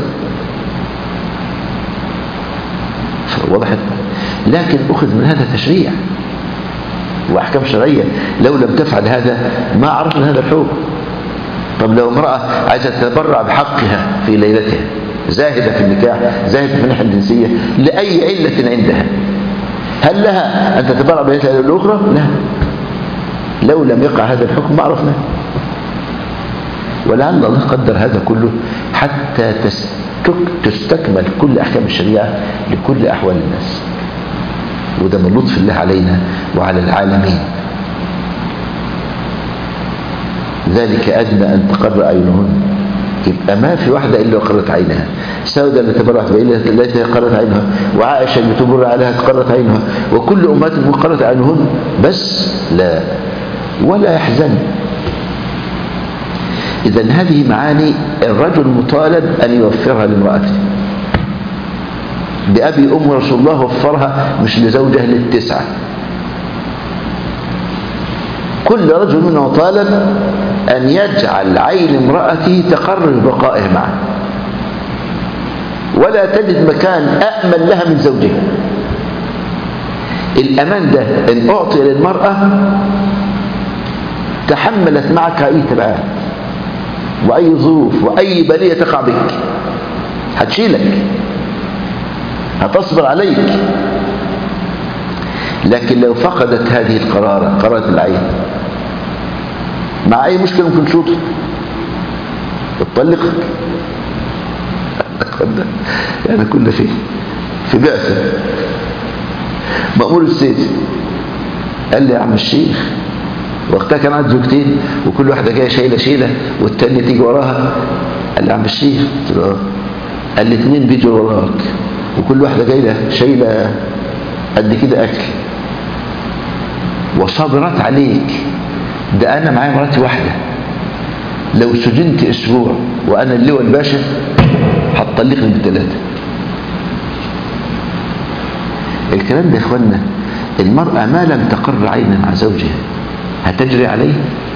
وضحت؟ لكن أخذ من هذا تشريع وأحكام شرعية. لو لم تفعل هذا ما عرفنا هذا الحكم. طب لو امرأة عايزة تتبرع بحقها في ليلتها زاهدة في النكاح زاهدة في الناحية الجنسية لأي علة عندها هل لها أن تتبرع بليلتها الأخرى؟ لا. لو لم يقع هذا الحكم ما عرفنا. ولعل الله قدر هذا كله حتى تستكمل كل أحكام الشريعة لكل أحوال الناس، وده من لطف الله علينا وعلى العالمين. ذلك أدنى أن تقر أعينهن. يبقى ما في واحدة إلا وقرت عينها. سودة اللي تبرعت بإلتها قرت عينها، وعائشة اللي تبر عليها قرت عينها، وكل أمات قرت عينهن. بس لا ولا يحزن إذن هذه معاني الرجل مطالب أن يوفرها لامرأته. بأبي أم رسول الله وفرها مش لزوجه للتسعة. كل رجل منه طالب أن يجعل عين امرأته تقرر بقائه معه، ولا تجد مكان أأمن لها من زوجها. الأمان ده إن أعطي للمرأة تحملت معك أي تبعات وأي ظروف وأي بلية تقع بك، هتشيلك، هتصبر عليك. لكن لو فقدت هذه القرارة، قرارة العين، مع أي مشكلة ممكن تشوطك تطلقك. يعني كنا في في بعثة مأمور السيسي قال لي يا عم الشيخ، وقتها كان عندي زوجتين وكل واحدة جاية شايلة شيلة والتانية تيجي وراها. قال لي يا عم الشيخ، قلت له اه. قال لي اتنين بيجوا وراك وكل واحدة جاية شايلة قد كده أكل وصابرات عليك. ده أنا معايا مراتي واحدة، لو سجنت أسبوع وأنا اللواء الباشا هتطلقني بالثلاثة. الكلام ده يا إخوانا، المرأة ما لم تقر عينا مع زوجها هتجري عليه،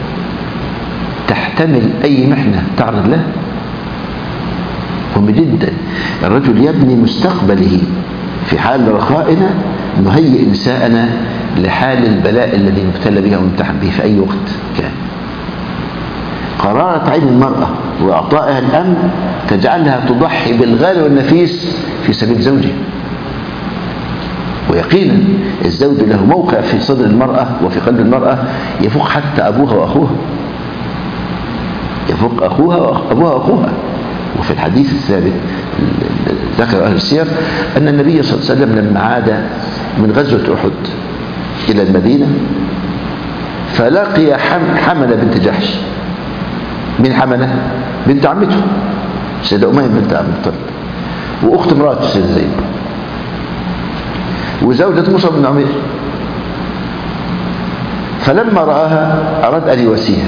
تحتمل أي محنة تعرض له. مهم جدا الرجل يبني مستقبله في حال رخائنا، نهيئ نساءنا لحال البلاء الذي نبتلى بها ونمتحن به في أي وقت كان. قرارة عين المرأة وإعطائها الأمن تجعلها تضحي بالغالي والنفيس في سبيل زوجها. ويقينا الزوج له موقع في صدر المرأة وفي قلب المرأة يفوق حتى أبوها وأخوها، يفوق أخوها وأبوها وأخوها. وفي الحديث الثابت ذكر أهل السير أن النبي صلى الله عليه وسلم لما عاد من غزوة أحد إلى المدينة فلقي حملة بنت جحش. من حملة؟ بنت عمته سيدة أمية بنت عبد المطلب، وأخت مراته سيدة زينب، وزوجة موسى بن عمير. فلما رآها أراد أن يواسيها،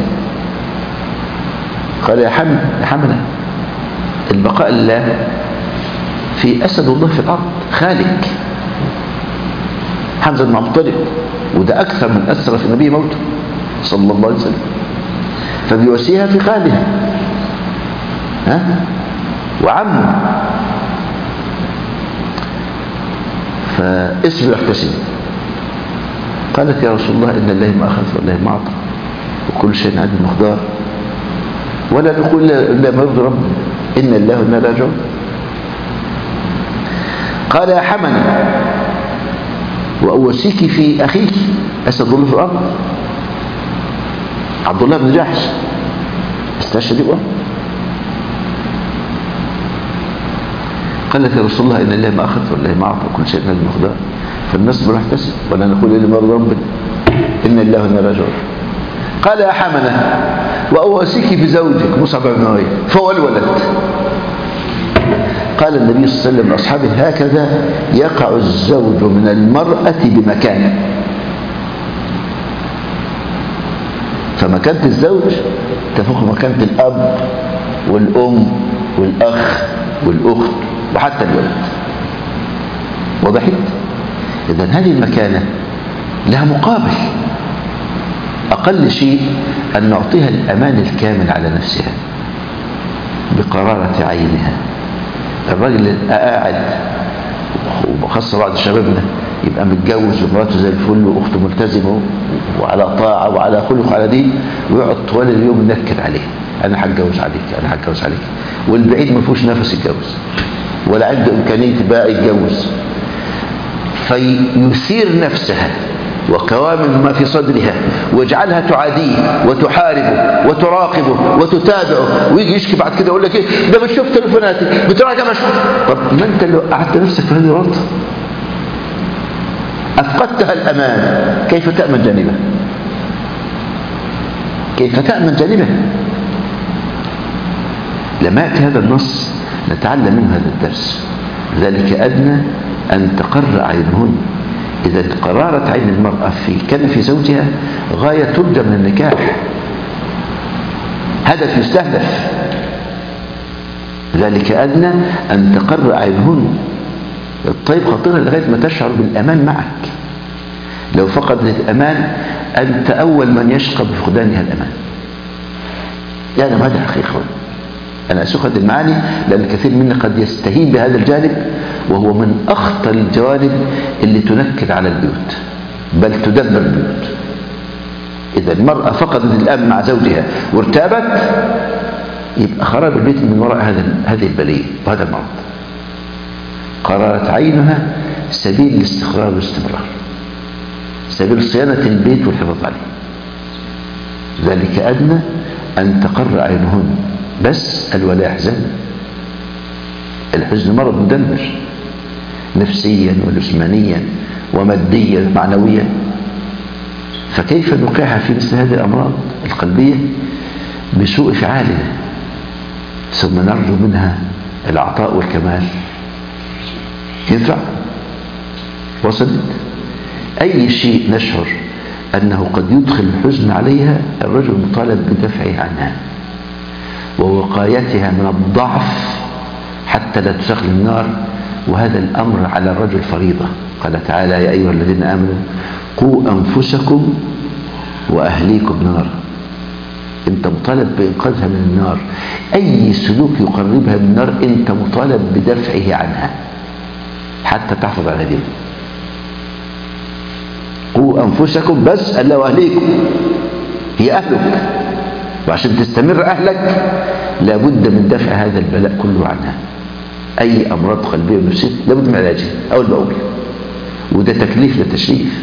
قال يا حمل يا حملة، البقاء لله، في أسد الله في الأرض خالق حمزة بن عبد المطلب، وده أكثر من أسر في النبي موته صلى الله عليه وسلم، فبيواسيها في خالها ها وعمه. فاصبر احتسب. قالت يا رسول الله إن الله ما أخذ والله ما أعطى وكل شيء عنده مقدار، ولا نقول إلا ما يرضي ربنا، إن الله وإنا إليه راجعون. قال يا حمنة وأوصيك في أخيك أسد الله في الأرض عبد الله بن جحش استشهد يقول. قالت يا رسول الله إن الله ما أخذ والله ما أعطى كل شيء عنده مقدار، فلنصبر نحتسب ولا نقول إلا ما يرضي ربنا، إن الله وإنا إليه راجعون. قال يا حمنة وأواسيك في زوجك مصعب بن عمير فهو الولد. قال النبي صلى الله عليه وسلم لأصحابه هكذا يقع الزوج من المرأة بمكانه. فمكانة الزوج تفوق مكانة الأب والأم والأخ والأخت وحتى الولد. وضحت؟ إذن هذه المكانة لها مقابل، أقل شيء أن نعطيها الأمان الكامل على نفسها بقرارة عينها. الراجل قاعد، وخاصة بعض شبابنا يبقى متجوز ومراته زي الفل واخته ملتزمه وعلى طاعه وعلى خلق على دين، ويقعد طوال اليوم ينكد عليه، انا هتجوز عليك انا هتجوز عليك، والبعيد ما فيهوش نفس يتجوز ولا عنده امكانيه بقى يتجوز، فيثير نفسها وكوامن ما في صدرها ويجعلها تعاديه وتحاربه وتراقبه وتتابعه، ويجي يشكي بعد كده يقول لك ايه ده بتشوف تليفوناتي بتراجع ما شوف. طب ما انت لو قعدت نفسك في هذه الورطه افقدتها الامان، كيف تامن جانبه؟ كيف تامن جانبه؟ لما ياتي هذا النص نتعلم منه هذا الدرس، ذلك ادنى ان تقر عينهن. إذا قرارة عين المرأة في كنف زوجها غاية ترجى من النكاح، هدف يستهدف. ذلك أدنى أن تقر أعينهن. الطيب خطيرة لغاية ما تشعر بالأمان معك. لو فقدت الأمان أنت أول من يشقى بفقدانها الأمان. يعني هذا حقيقة. أنا أسخد المعاني لأن كثير منا قد يستهين بهذا الجانب، وهو من أخطر الجوانب اللي تنكد على البيوت بل تدمر البيوت. إذا المرأة فقدت الأمن مع زوجها وارتابت، يبقى خراب البيت من وراء هذا هذه البلية وهذا المرض. قررت عينها سبيل الاستقرار والاستمرار، سبيل صيانة البيت والحفاظ عليه. ذلك أدنى أن تقر عينهن. بس قال ولا يحزن. الحزن مرض مدمر نفسيا وجسمانيا وماديا ومعنويا. فكيف نوقعها في مثل هذه الأمراض القلبية بسوء فعالنا ثم نرجو منها العطاء والكمال؟ ينفع؟ وصلت؟ أي شيء نشعر أنه قد يدخل الحزن عليها الرجل مطالب بدفعه عنها ووقايتها من الضعف حتى لا تشغل النار. وهذا الأمر على الرجل فريضة. قال تعالى يا أيها الذين آمنوا قوا أنفسكم وأهليكم نارا. أنت مطالب بإنقاذها من النار. أي سلوك يقربها من النار أنت مطالب بدفعه عنها حتى تحفظ على دينك. قوا أنفسكم بس ألا وأهليكم، هي أهلك، وعشان تستمر أهلك لابد من دفع هذا البلاء كله عنها. أي أمراض قلبية ونفسية لابد من علاجها أول بأول، وده تكليف لتشريف.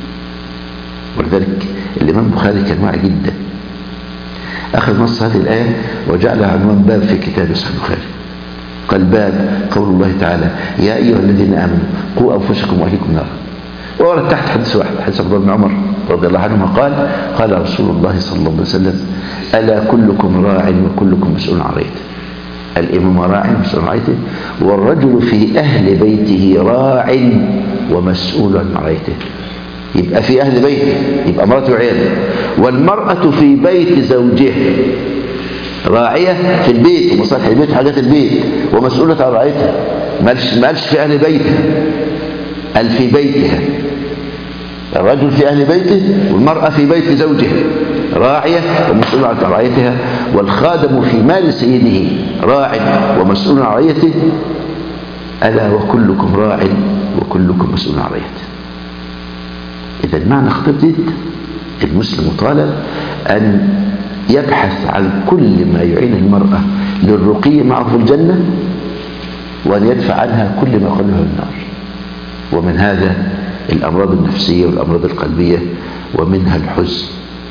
ولذلك الإمام البخاري كان واعي جدا، أخذ نص هذه الآية وجعلها عنوان باب في كتاب صحيح البخاري. قال باب قول الله تعالى يا أيها الذين آمنوا قوا أنفسكم وأهليكم نارا. وورد تحت حديث واحد، حديث عبد الله بن عمر رضي الله عنهما قال قال رسول الله صلى الله عليه وسلم ألا كلكم راع وكلكم مسؤول عن رعيته. الإمام راع مسؤول عن رعيته، والرجل في أهل بيته راع ومسؤول عن رعيته. يبقى في أهل بيته يبقى مراته وعياله، والمرأة في بيت زوجها راعية في البيت ومصالح البيت وحاجات البيت ومسؤولة عن رعيتها. ما قالش في أهل بيتها، قال في بيتها. الرجل في أهل بيته والمرأة في بيت زوجها راعية ومسؤول عن رعيتها، والخادم في مال سيده راع ومسؤول عن رعيته. ألا وكلكم راع وكلكم مسؤول عن رعيته. إذا المعنى خطير جدا. المسلم مطالب أن يبحث عن كل ما يعين المرأة للرقي معه في الجنة، وأن يدفع عنها كل ما قبلها النار. ومن هذا الأمراض النفسية والأمراض القلبية، ومنها الحزن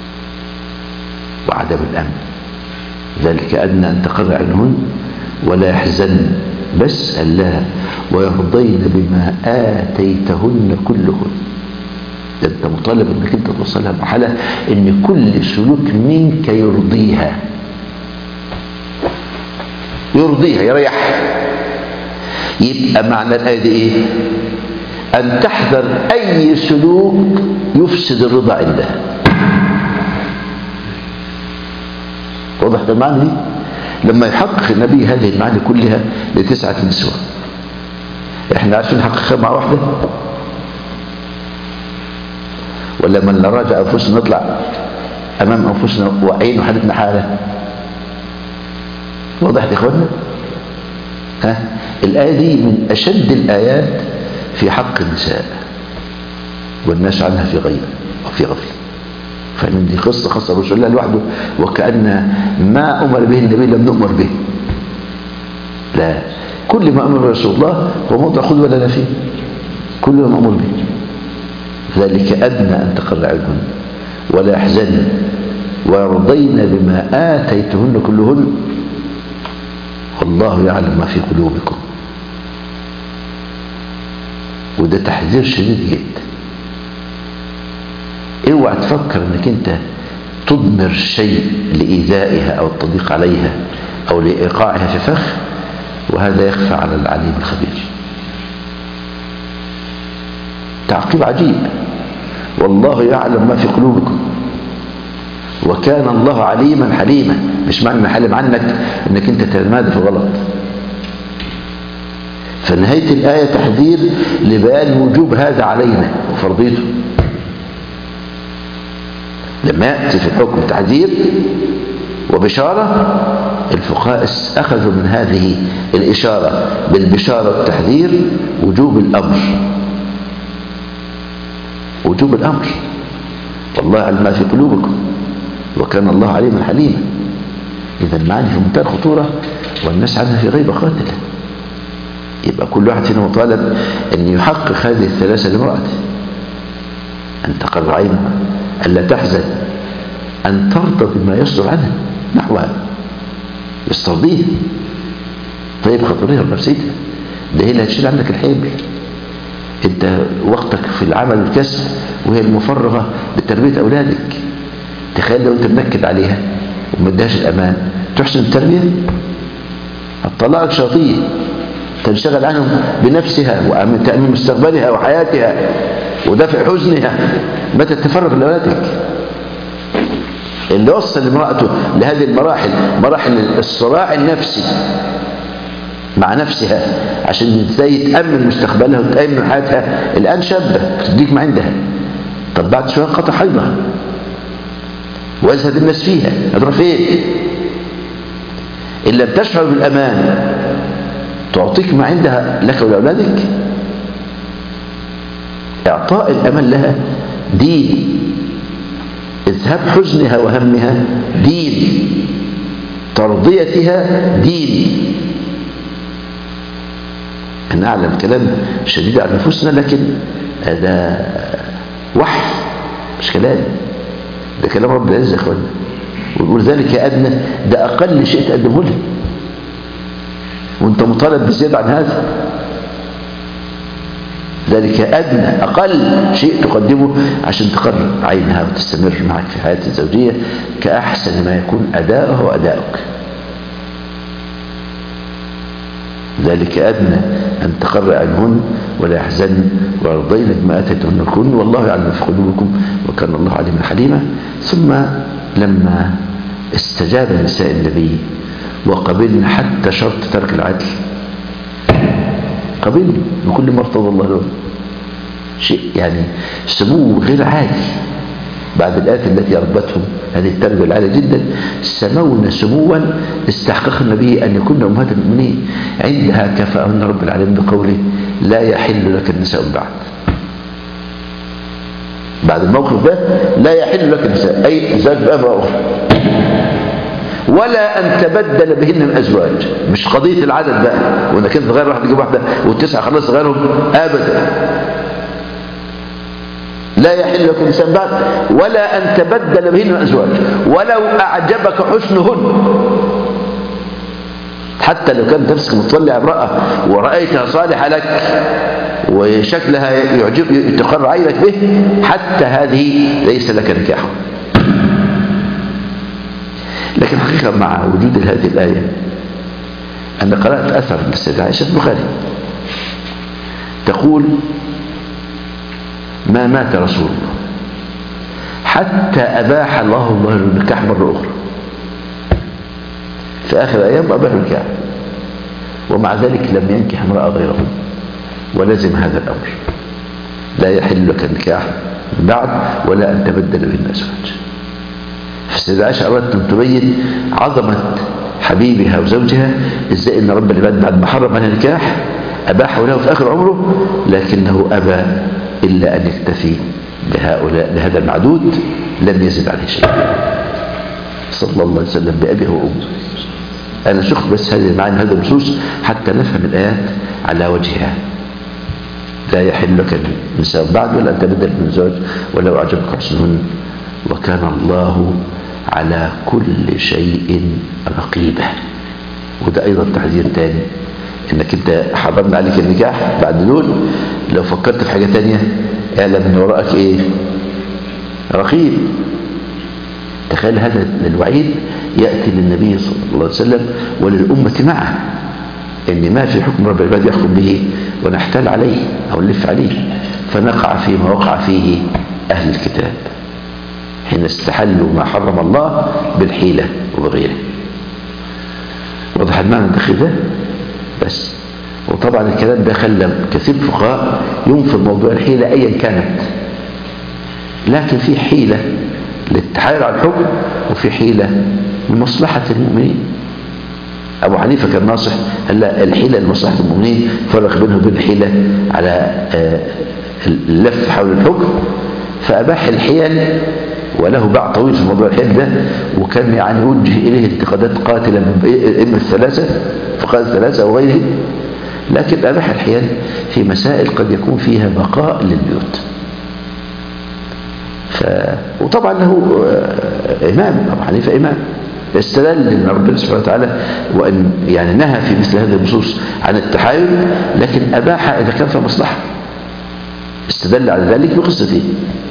وعدم الأمن. ذلك أدنى أن تقر عينهن ولا يحزن بس الله ويرضين بما آتيتهن كلهن. ده أنت مطالب أنك أنت توصلها مرحلة أن كل سلوك منك يرضيها، يرضيها يريحها. يبقى معنى الآية دي إيه؟ أن تحذر أي سلوك يفسد الرضا عندها. واضح ده المعنى دي؟ لما يحقق النبي هذه المعاني كلها لتسعة نسوة، احنا عارفين نحققها مع واحدة؟ ولا من نراجع أنفسنا نطلع أمام أنفسنا وعين وحالتنا حالة؟ واضح يا إخوانا؟ ها؟ الآية دي من أشد الآيات في حق النساء، والناس عنها في غيبة وفي غفلة. فإن دي قصة خاصة رسول الله لوحده، وكأن ما أمر به النبي لم نؤمر به. لا، كل ما أمر رسول الله هو موضع خذ ولا فيه، كل ما أمر به. ذلك أدنى أن تقر عينهن ولا يحزن ويرضين بما آتيتهن كلهن والله يعلم ما في قلوبكم. وده تحذير شديد جدا. اوعى تفكر انك انت تضمر شيء لإيذائها او التضييق عليها او لإيقاعها في فخ، وهذا يخفى على العليم الخبير. تعقيب عجيب، والله يعلم ما في قلوبكم. وكان الله عليما حليما. مش معنى حلم عنك انك انت تتمادى في غلط. فنهاية الآية تحذير لبيان وجوب هذا علينا وفرضيته. لما يأتي في الحكم تحذير وبشارة، الفقهاء أخذوا من هذه الإشارة بالبشارة والتحذير وجوب الأمر. وجوب الأمر. والله علم ما في قلوبكم وكان الله عليما حليما. إذا المعاني في منتهى الخطورة والناس عنها في غيبة قاتلة. يبقى كل واحد فينا مطالب أن يحقق هذه الثلاثة لامرأته: أن تقر عينها، ألا تحزن، أن ترضى بما يصدر عنها نحوها يسترضيه. طيب خطريها ونفسيتها، ده هي اللي هتشيل عنك الحمل. انت وقتك في العمل والكسب وهي المفرغة لتربية أولادك. تخيل لو انت منكد عليها وما ادهاش الأمان، تحسن التربية؟ هتطلعك شاطية تنشغل عنهم بنفسها وتأمين مستقبلها وحياتها ودفع حزنها. متى تتفرغ لأولادك؟ اللي وصل امرأته لهذه المراحل، مراحل الصراع النفسي مع نفسها عشان ازاي تأمن مستقبلها وتأمن حياتها، الآن شابة تديك ما عندها، طب بعد شوية قطع حيضها وازهد الناس فيها، هتروح فين؟ إن لم تشعر بالأمان تعطيك ما عندها لك ولأولادك. إعطاء الأمان لها دين، اذهاب حزنها وهمها دين، ترضيتها دين. أنا أعلم كلام شديد على نفوسنا، لكن هذا وحي مش كلام، ده كلام رب العزة يا اخوانا. ويقول ذلك يا أدنى، ده أقل شيء تقدمه له، وانت مطالب بزيادة عن هذا. ذلك أدنى أقل شيء تقدمه عشان تقر عينها وتستمر معك في حياة الزوجية كأحسن ما يكون أداؤها وأداؤك. ذلك أدنى أن تقر عينهن ولا يحزن ويرضين بما آتيتهن الكن والله يعلم في قلوبكم وكان الله عليما حليما. ثم لما استجاب نساء النبي وقبلن حتى شرط ترك العدل، قبلن بكل ما ارتضى الله له، شيء يعني سمو غير عادي. بعد الآيات التي ربتهم هذه التربية العالية جدا، سمونا سموا استحققنا به أن يكون أمهات المؤمنين. عندها كفاءهن رب العالمين بقوله لا يحل لك النساء بعد. بعد الموقف ده لا يحل لك النساء أي زوج بأمرأة أخرى، ولا أن تبدل بهن من أزواج. مش قضية العدد بقى وإنك أنت تغير واحد تجيب واحدة والتسعة خلاص تغيرهم أبدا. لا يحل لكم النساء بعد ولا أن تبدل بهن من أزواج ولو أعجبك حسنهن. حتى لو كانت نفسك مطلع امرأة ورأيتها صالحة لك وشكلها يعجب تقر عينك به، حتى هذه ليس لك نكاح. لكن حقيقة مع وجود هذه الآية أنا قرأت أثر للسيدة عائشة في البخاري تقول ما مات رسول الله حتى أباح الله الله النكاح مرة أخرى. في آخر أيام أباح النكاح، ومع ذلك لم ينكح امرأة غيره ولزم هذا الأمر. لا يحل لك النكاح بعد ولا أن تبدل بين أزواج. فالسيدة عائشة أردت أن تبين عظمة حبيبها وزوجها، إزاي أن رب العباد بعد ما حرم على النكاح أباحه له في آخر عمره، لكنه أبى إلا أن يكتفي بهؤلاء بهذا المعدود، لم يزد عليه شيء صلى الله عليه وسلم بأبيه وأمه. أنا شخص بس هذه المعاني هذا النصوص حتى نفهم الآيات على وجهها. لا يحل لك النساء بعد ولا أن تبدل من زوج ولو أعجبك حسنهن وكان الله على كل شيء رقيبا. وده أيضا تحذير تاني، إنك أنت حرمنا عليك النكاح بعد دول، لو فكرت في حاجة تانية اعلم من وراءك إيه؟ رقيب. تخيل هذا الوعيد يأتي للنبي صلى الله عليه وسلم وللأمة معه، إن ما في حكم رب العباد يحكم به ونحتال عليه أو نلف عليه فنقع فيما وقع فيه أهل الكتاب. حين استحلوا ما حرم الله بالحيلة وبغيره. واضح المعنى الدقيق ده؟ بس. وطبعا الكلام ده خلى كثير فقهاء ينفض موضوع الحيلة أيا كانت، لكن في حيلة للتحايل على الحكم وفي حيلة لمصلحة المؤمنين. أبو حنيفة كان ناصح قال لا، الحيلة لمصلحة المؤمنين، فرق بينه وبين الحيلة على اللف حول الحكم، فأباح الحيل، وله باع طويل في موضوع الحيل ده، وكان يعني يوجه إليه انتقادات قاتلة من الأئمة الثلاثة، فقهاء الثلاثة وغيره، لكن أباح الحيل في مسائل قد يكون فيها بقاء للبيوت. ف... وطبعا له إمام، أبو حنيفة إمام، استدل ان ربنا سبحانه وتعالى وان يعني نهى في مثل هذه النصوص عن التحايل، لكن اباح اذا كان في مصلحه. استدل على ذلك بقصتين: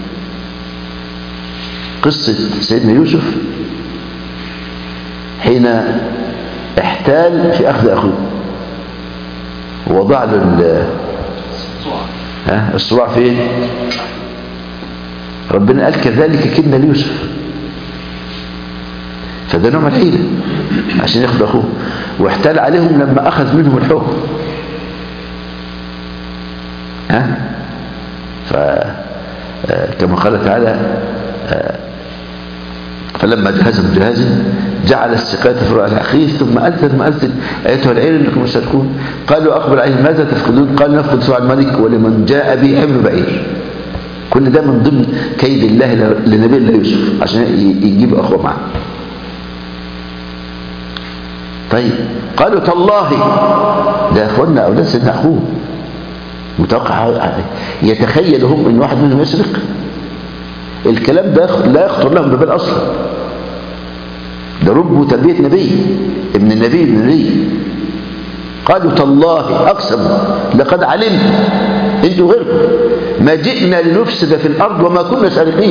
قصه سيدنا يوسف حين احتال في اخذ اخوه ووضع له ها الصواع فين؟ ربنا قال كذلك كدنا ليوسف، فده نوع من الحيلة عشان ياخد أخوه، واحتال عليهم لما أخذ منهم الحكم. ها فكما قال تعالى: فلما جهزهم جهازا جعل السقاية في رأس أخيه ثم أذن مؤذن أيتها العير إنكم مشتركون قالوا أقبل عليهم ماذا تفقدون؟ قال نفقد سوى الملك ولمن جاء به حمل بعير. كل ده من ضمن كيد الله لنبي الله يوسف عشان يجيب أخوه معه. طيب قالوا تالله، ده اخواننا اولاد سيدنا اخوه، متوقع يتخيل هم ان واحد منهم يسرق؟ الكلام ده لا يخطر لهم ببال اصلا، ده رب تربيه نبي ابن النبي ابن النبي. قالوا تالله اقسم لقد علمت انتوا غيركم ما جئنا لنفسد في الارض وما كنا سارقين.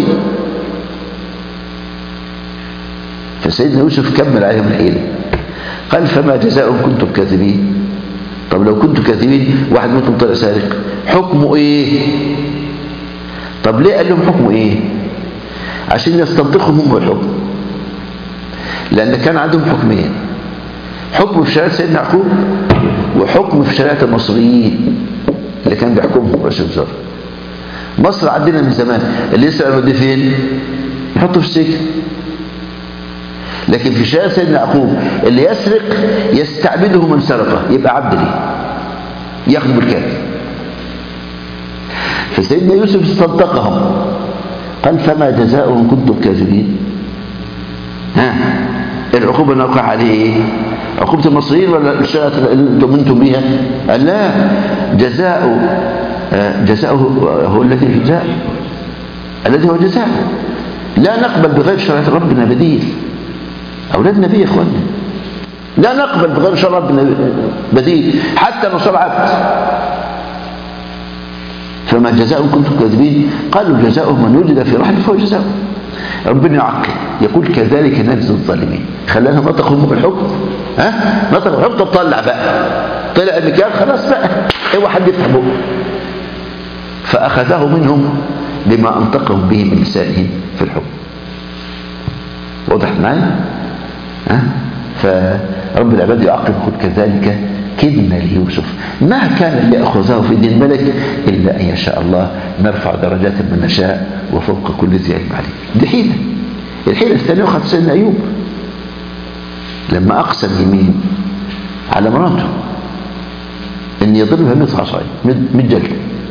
فسيدنا يوسف كمل عليهم الحيله، قال فما جزاء كنتم كاذبين. طب لو كنتم كاذبين واحد منكم طلع سارق، حكمه ايه؟ طب ليه قال لهم حكمه ايه؟ عشان يستنطقهم هم الحكم، لان كان عندهم حكمين: حكم في شريعه سيدنا يعقوب وحكم في شريعه المصريين اللي كان بيحكمهم رئيس الوزراء. مصر عندنا من زمان اللي يسرق يوديه فين؟ يحطه في السجن. لكن في شريعة سيدنا يعقوب اللي يسرق يستعبده من سرقه، يبقى عبد ليه، ياخذ بالكامل. فسيدنا يوسف استنطقهم، قال فما جزاء ان كنتم كاذبين. ها العقوبه اللي وقع عليه ايه؟ عقوبه المصريين ولا الشريعه اللي انتم بيها؟ قال لا، جزاء جزاؤه هو الذي جاء، الذي هو جزاء. لا نقبل بغير شريعه ربنا بديل. أولاد نبي يا إخواني، لا نقبل بغير شرع ربنا بديل، حتى لو صار عبد. فما جزاء كنتم كاذبين؟ قالوا جزاؤه من وجد في رحل فهو جزاؤه. ربنا يعقل يقول كذلك نجزي الظالمين. خلانا نطق هم بالحكم، ها نطق بالحكم. طب طلع بقى، طلع المكيال خلاص بقى، اوعى حد يفتح بقه. فأخذه منهم بما أنطقهم به من لسانهم في الحكم. واضح معايا؟ ها فرب العباد يعقب يقول كذلك كدنا ليوسف ما كان ليأخذه في دين الملك إلا أن يشاء الله نرفع درجات من نشاء وفوق كل ذي علم عليم. دي حيلة. الحيلة الثانية أخذ سيدنا أيوب لما أقسم يمين على مراته أن يضربها مئة عصاية مئة جلد،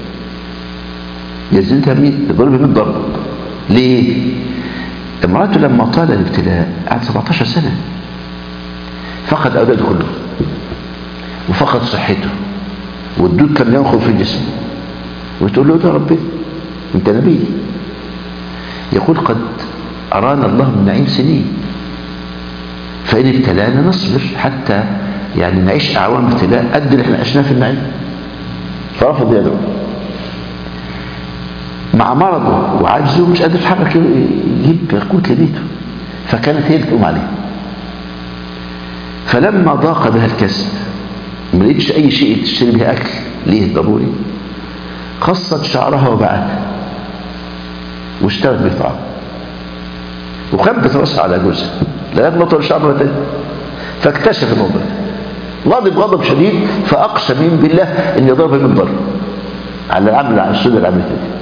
يزيدها مئة، يضربها مئة ضرب. ليه؟ امراته لما طال الابتلاء قعد سبعتاشر سنة، فقد أولاده كله وفقد صحته والدود كان ينخل في جسمه، وتقول له يا ربي انت نبي. يقول قد أرانا الله من نعيم سنين، فإن ابتلانا نصبر حتى يعني نعيش أعوام ابتلاء قد اللي احنا عشناه في النعيم. فرفض يدعو مع مرضه وعجزه، مش قادر يتحرك يجيب قوت لبيته، فكانت هي اللي تقوم عليه. فلما ضاق بها الكسب ما لقيتش اي شيء تشتري بها اكل ليه ضروري، قصت شعرها وباعتها واشترت بطعام وخبت راسها على جوزها لغايه ما طول شعرها تاني، فاكتشف الموضوع، غضب غضب شديد، فاقسم بالله ان يضربها من بره على العمل، على السنه اللي عملتها دي.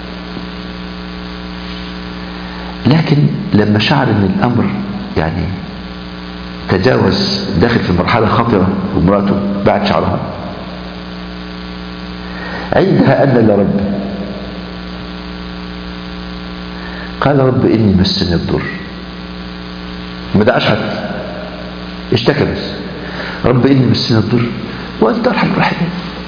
لكن لما شعر ان الامر يعني تجاوز، داخل في مرحله خطره، ومراته بعد شعرها، عندها أن لرب، قال رب إني مسني الضر، ما دعاش حد، اشتكى بس، رب إني مسني الضر وأنت أرحم الراحمين،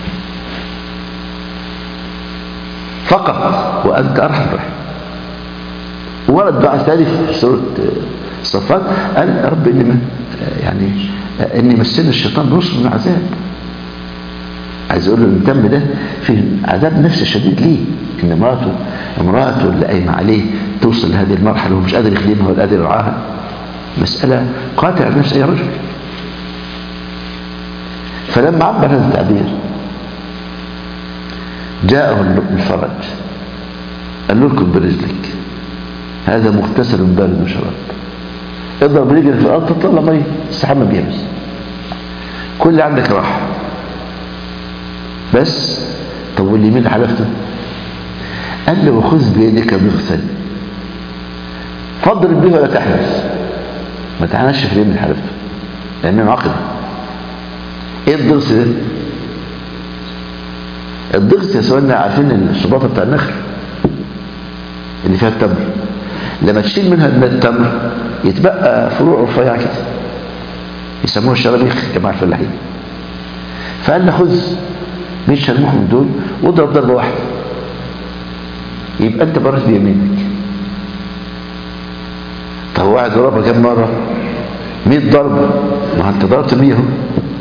فقط وأنت أرحم الراحمين. ورد بعد ثالث في سورة الصفات قال رب إني يعني إني مسني الشيطان بنصب من عذاب. عايز اقول له الدم ده فيه عذاب نفسي شديد ليه، ان مراته امراته اللي قايمه عليه توصل لهذه المرحله ومش قادر يخدمها ولا قادر يرعاها، مساله قاطع نفس اي رجل. فلما عبر هذا التعبير جاءه الفرج، قال له اركض برجلك هذا مغتسل بارد وشراب، اضرب رجلك في الارض تطلع ميه تستحمى بيها، بس كل اللي عندك راحه بس. طب واليمين حلفته؟ قال له وخذ بيدك مغسل فاضرب به ولا تحنث، ما تحنثش في اليمين حلفته لانه عقد. ايه الضرس ده؟ الضرس يا سؤالنا عارفين الشباطه بتاع النخل اللي فيها التمر، لما تشيل منها التمر يتبقى فروع رفيعه كده يسموها الشراميخ جماعه الفلاحين. فقال له خذ مين شرموح من دول واضرب ضربه واحده يبقى انت برت بيمينك. طب واحد ضربها كم مره؟ مية ضربه، ما انت ضربت مية اهو.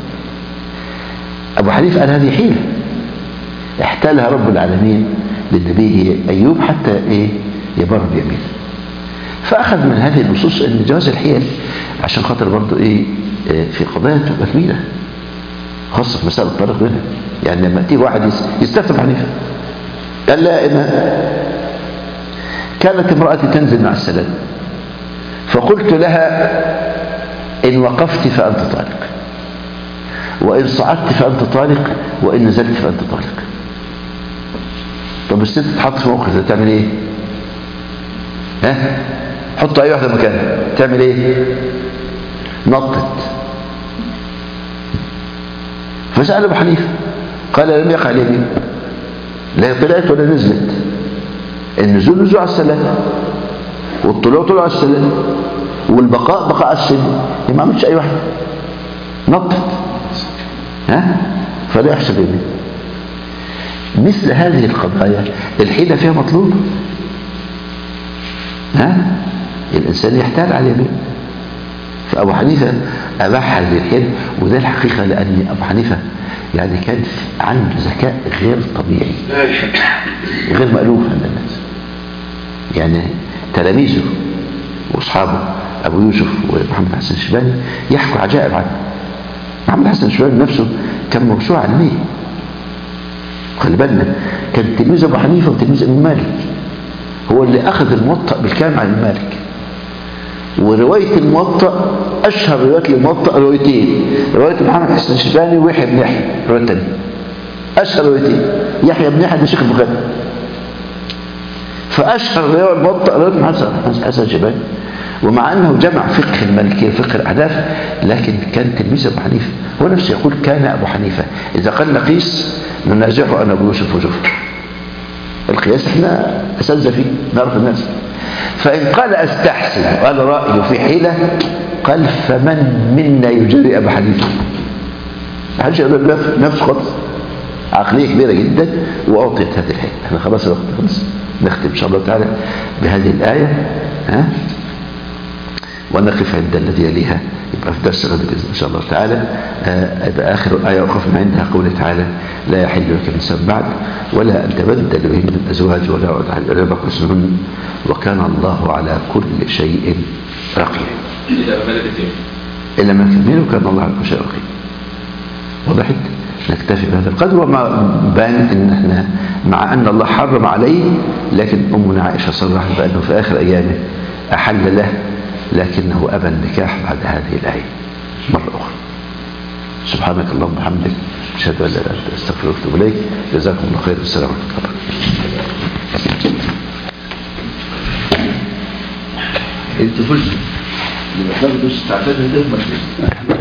ابو حنيفه قال هذه حيله احتالها رب العالمين للنبي ايوب حتى ايه يبر بيمينه. فاخذ من هذه النصوص ان جواز الحيل عشان خاطر برضه ايه في قضايا تبقى كبيره خاصه في مسائل الطريق منها. يعني لما تيجي واحد يستفتي حنيفه قال لا إما كانت امرأتي تنزل مع السلام فقلت لها إن وقفت فأنت طالق، وإن صعدت فأنت طالق، وإن نزلت فأنت طالق. طب الست تتحط في موقف ده تعمل إيه؟ ها؟ حط أي واحدة مكانها تعمل إيه؟ نطت. فسأل أبو حنيفة قال لم يقع اليمين، لا طلعت ولا نزلت، النزول نزول على السلام والطلوع طلوع على السلام والبقاء بقاء على السلم، ما عملتش اي واحده نطت. ها فلا يحسب يمين. مثل هذه القضايا الحيلة فيها مطلوب، ها الانسان يحتاج على اليمين. فابو حنيفه اباح هذه الحيل، وده الحقيقه لان ابو حنيفه يعني كان عنده ذكاء غير طبيعي غير مألوف عند الناس. يعني تلاميذه واصحابه ابو يوسف ومحمد حسن الشيباني يحكوا عجائب عنه. محمد حسن الشيباني نفسه كان موسوعه علميه، خلي بالنا كان تلميذ ابو حنيفه وتلميذ ابن مالك، هو اللي اخذ الموطأ بالكامل عن مالك. وروايه الموطأ اشهر روايات الموطأ روايتين، روايه محمد حسن الشيباني ويحيى بن يحيى روايه ثانيه اشهر روايتين. يحيى بن يحيى ده شيخ البخاري، فاشهر روايه الموطأ روايه محمد حسن الشيباني. ومع انه جمع فقه المالكيه فقه الاحداث، لكن كان تلميذ ابو حنيفه. هو نفسه يقول كان ابو حنيفه اذا قال نقيس ننازعه انا ابو يوسف وزفر. القياس احنا اساتذه فيه نعرف الناس. فان قال استحسن وقال رايه في حيله قال فمن منا يجري ابو حنيفه؟ ما حدش يقدر نفسه خالص. عقليه كبيره جدا واعطيت هذه الحيله. احنا خلاص الوقت خلص، نختم ان شاء الله تعالى بهذه الايه، ها ونقف عند الذي يليها يبقى في درس غد باذن ان شاء الله تعالى. يبقى اخر ايه وقفنا عندها قوله تعالى لا يحل لك الانسان بعد ولا ان تبدل بهن الازواج ولا ربك اسمهن وكان الله على كل شيء رقيبا. الا ما ملكت الا ما ملكت يمينك وكان الله على كل شيء رقيبا. وضحت؟ نكتفي بهذا القدر. وما بان ان احنا مع ان الله حرم عليه، لكن امنا عائشه صرحت بانه في اخر ايامه أحل له، لكنه أبى النكاح بعد هذه الآية مرة أخرى. سبحانك اللهم وبحمدك، أشهد أن لا إله إلا أنت، أستغفرك وأتوب إليك. جزاكم الله خير، والسلام عليكم. انت فلسفة اللي بتاخدوا تعتبر ده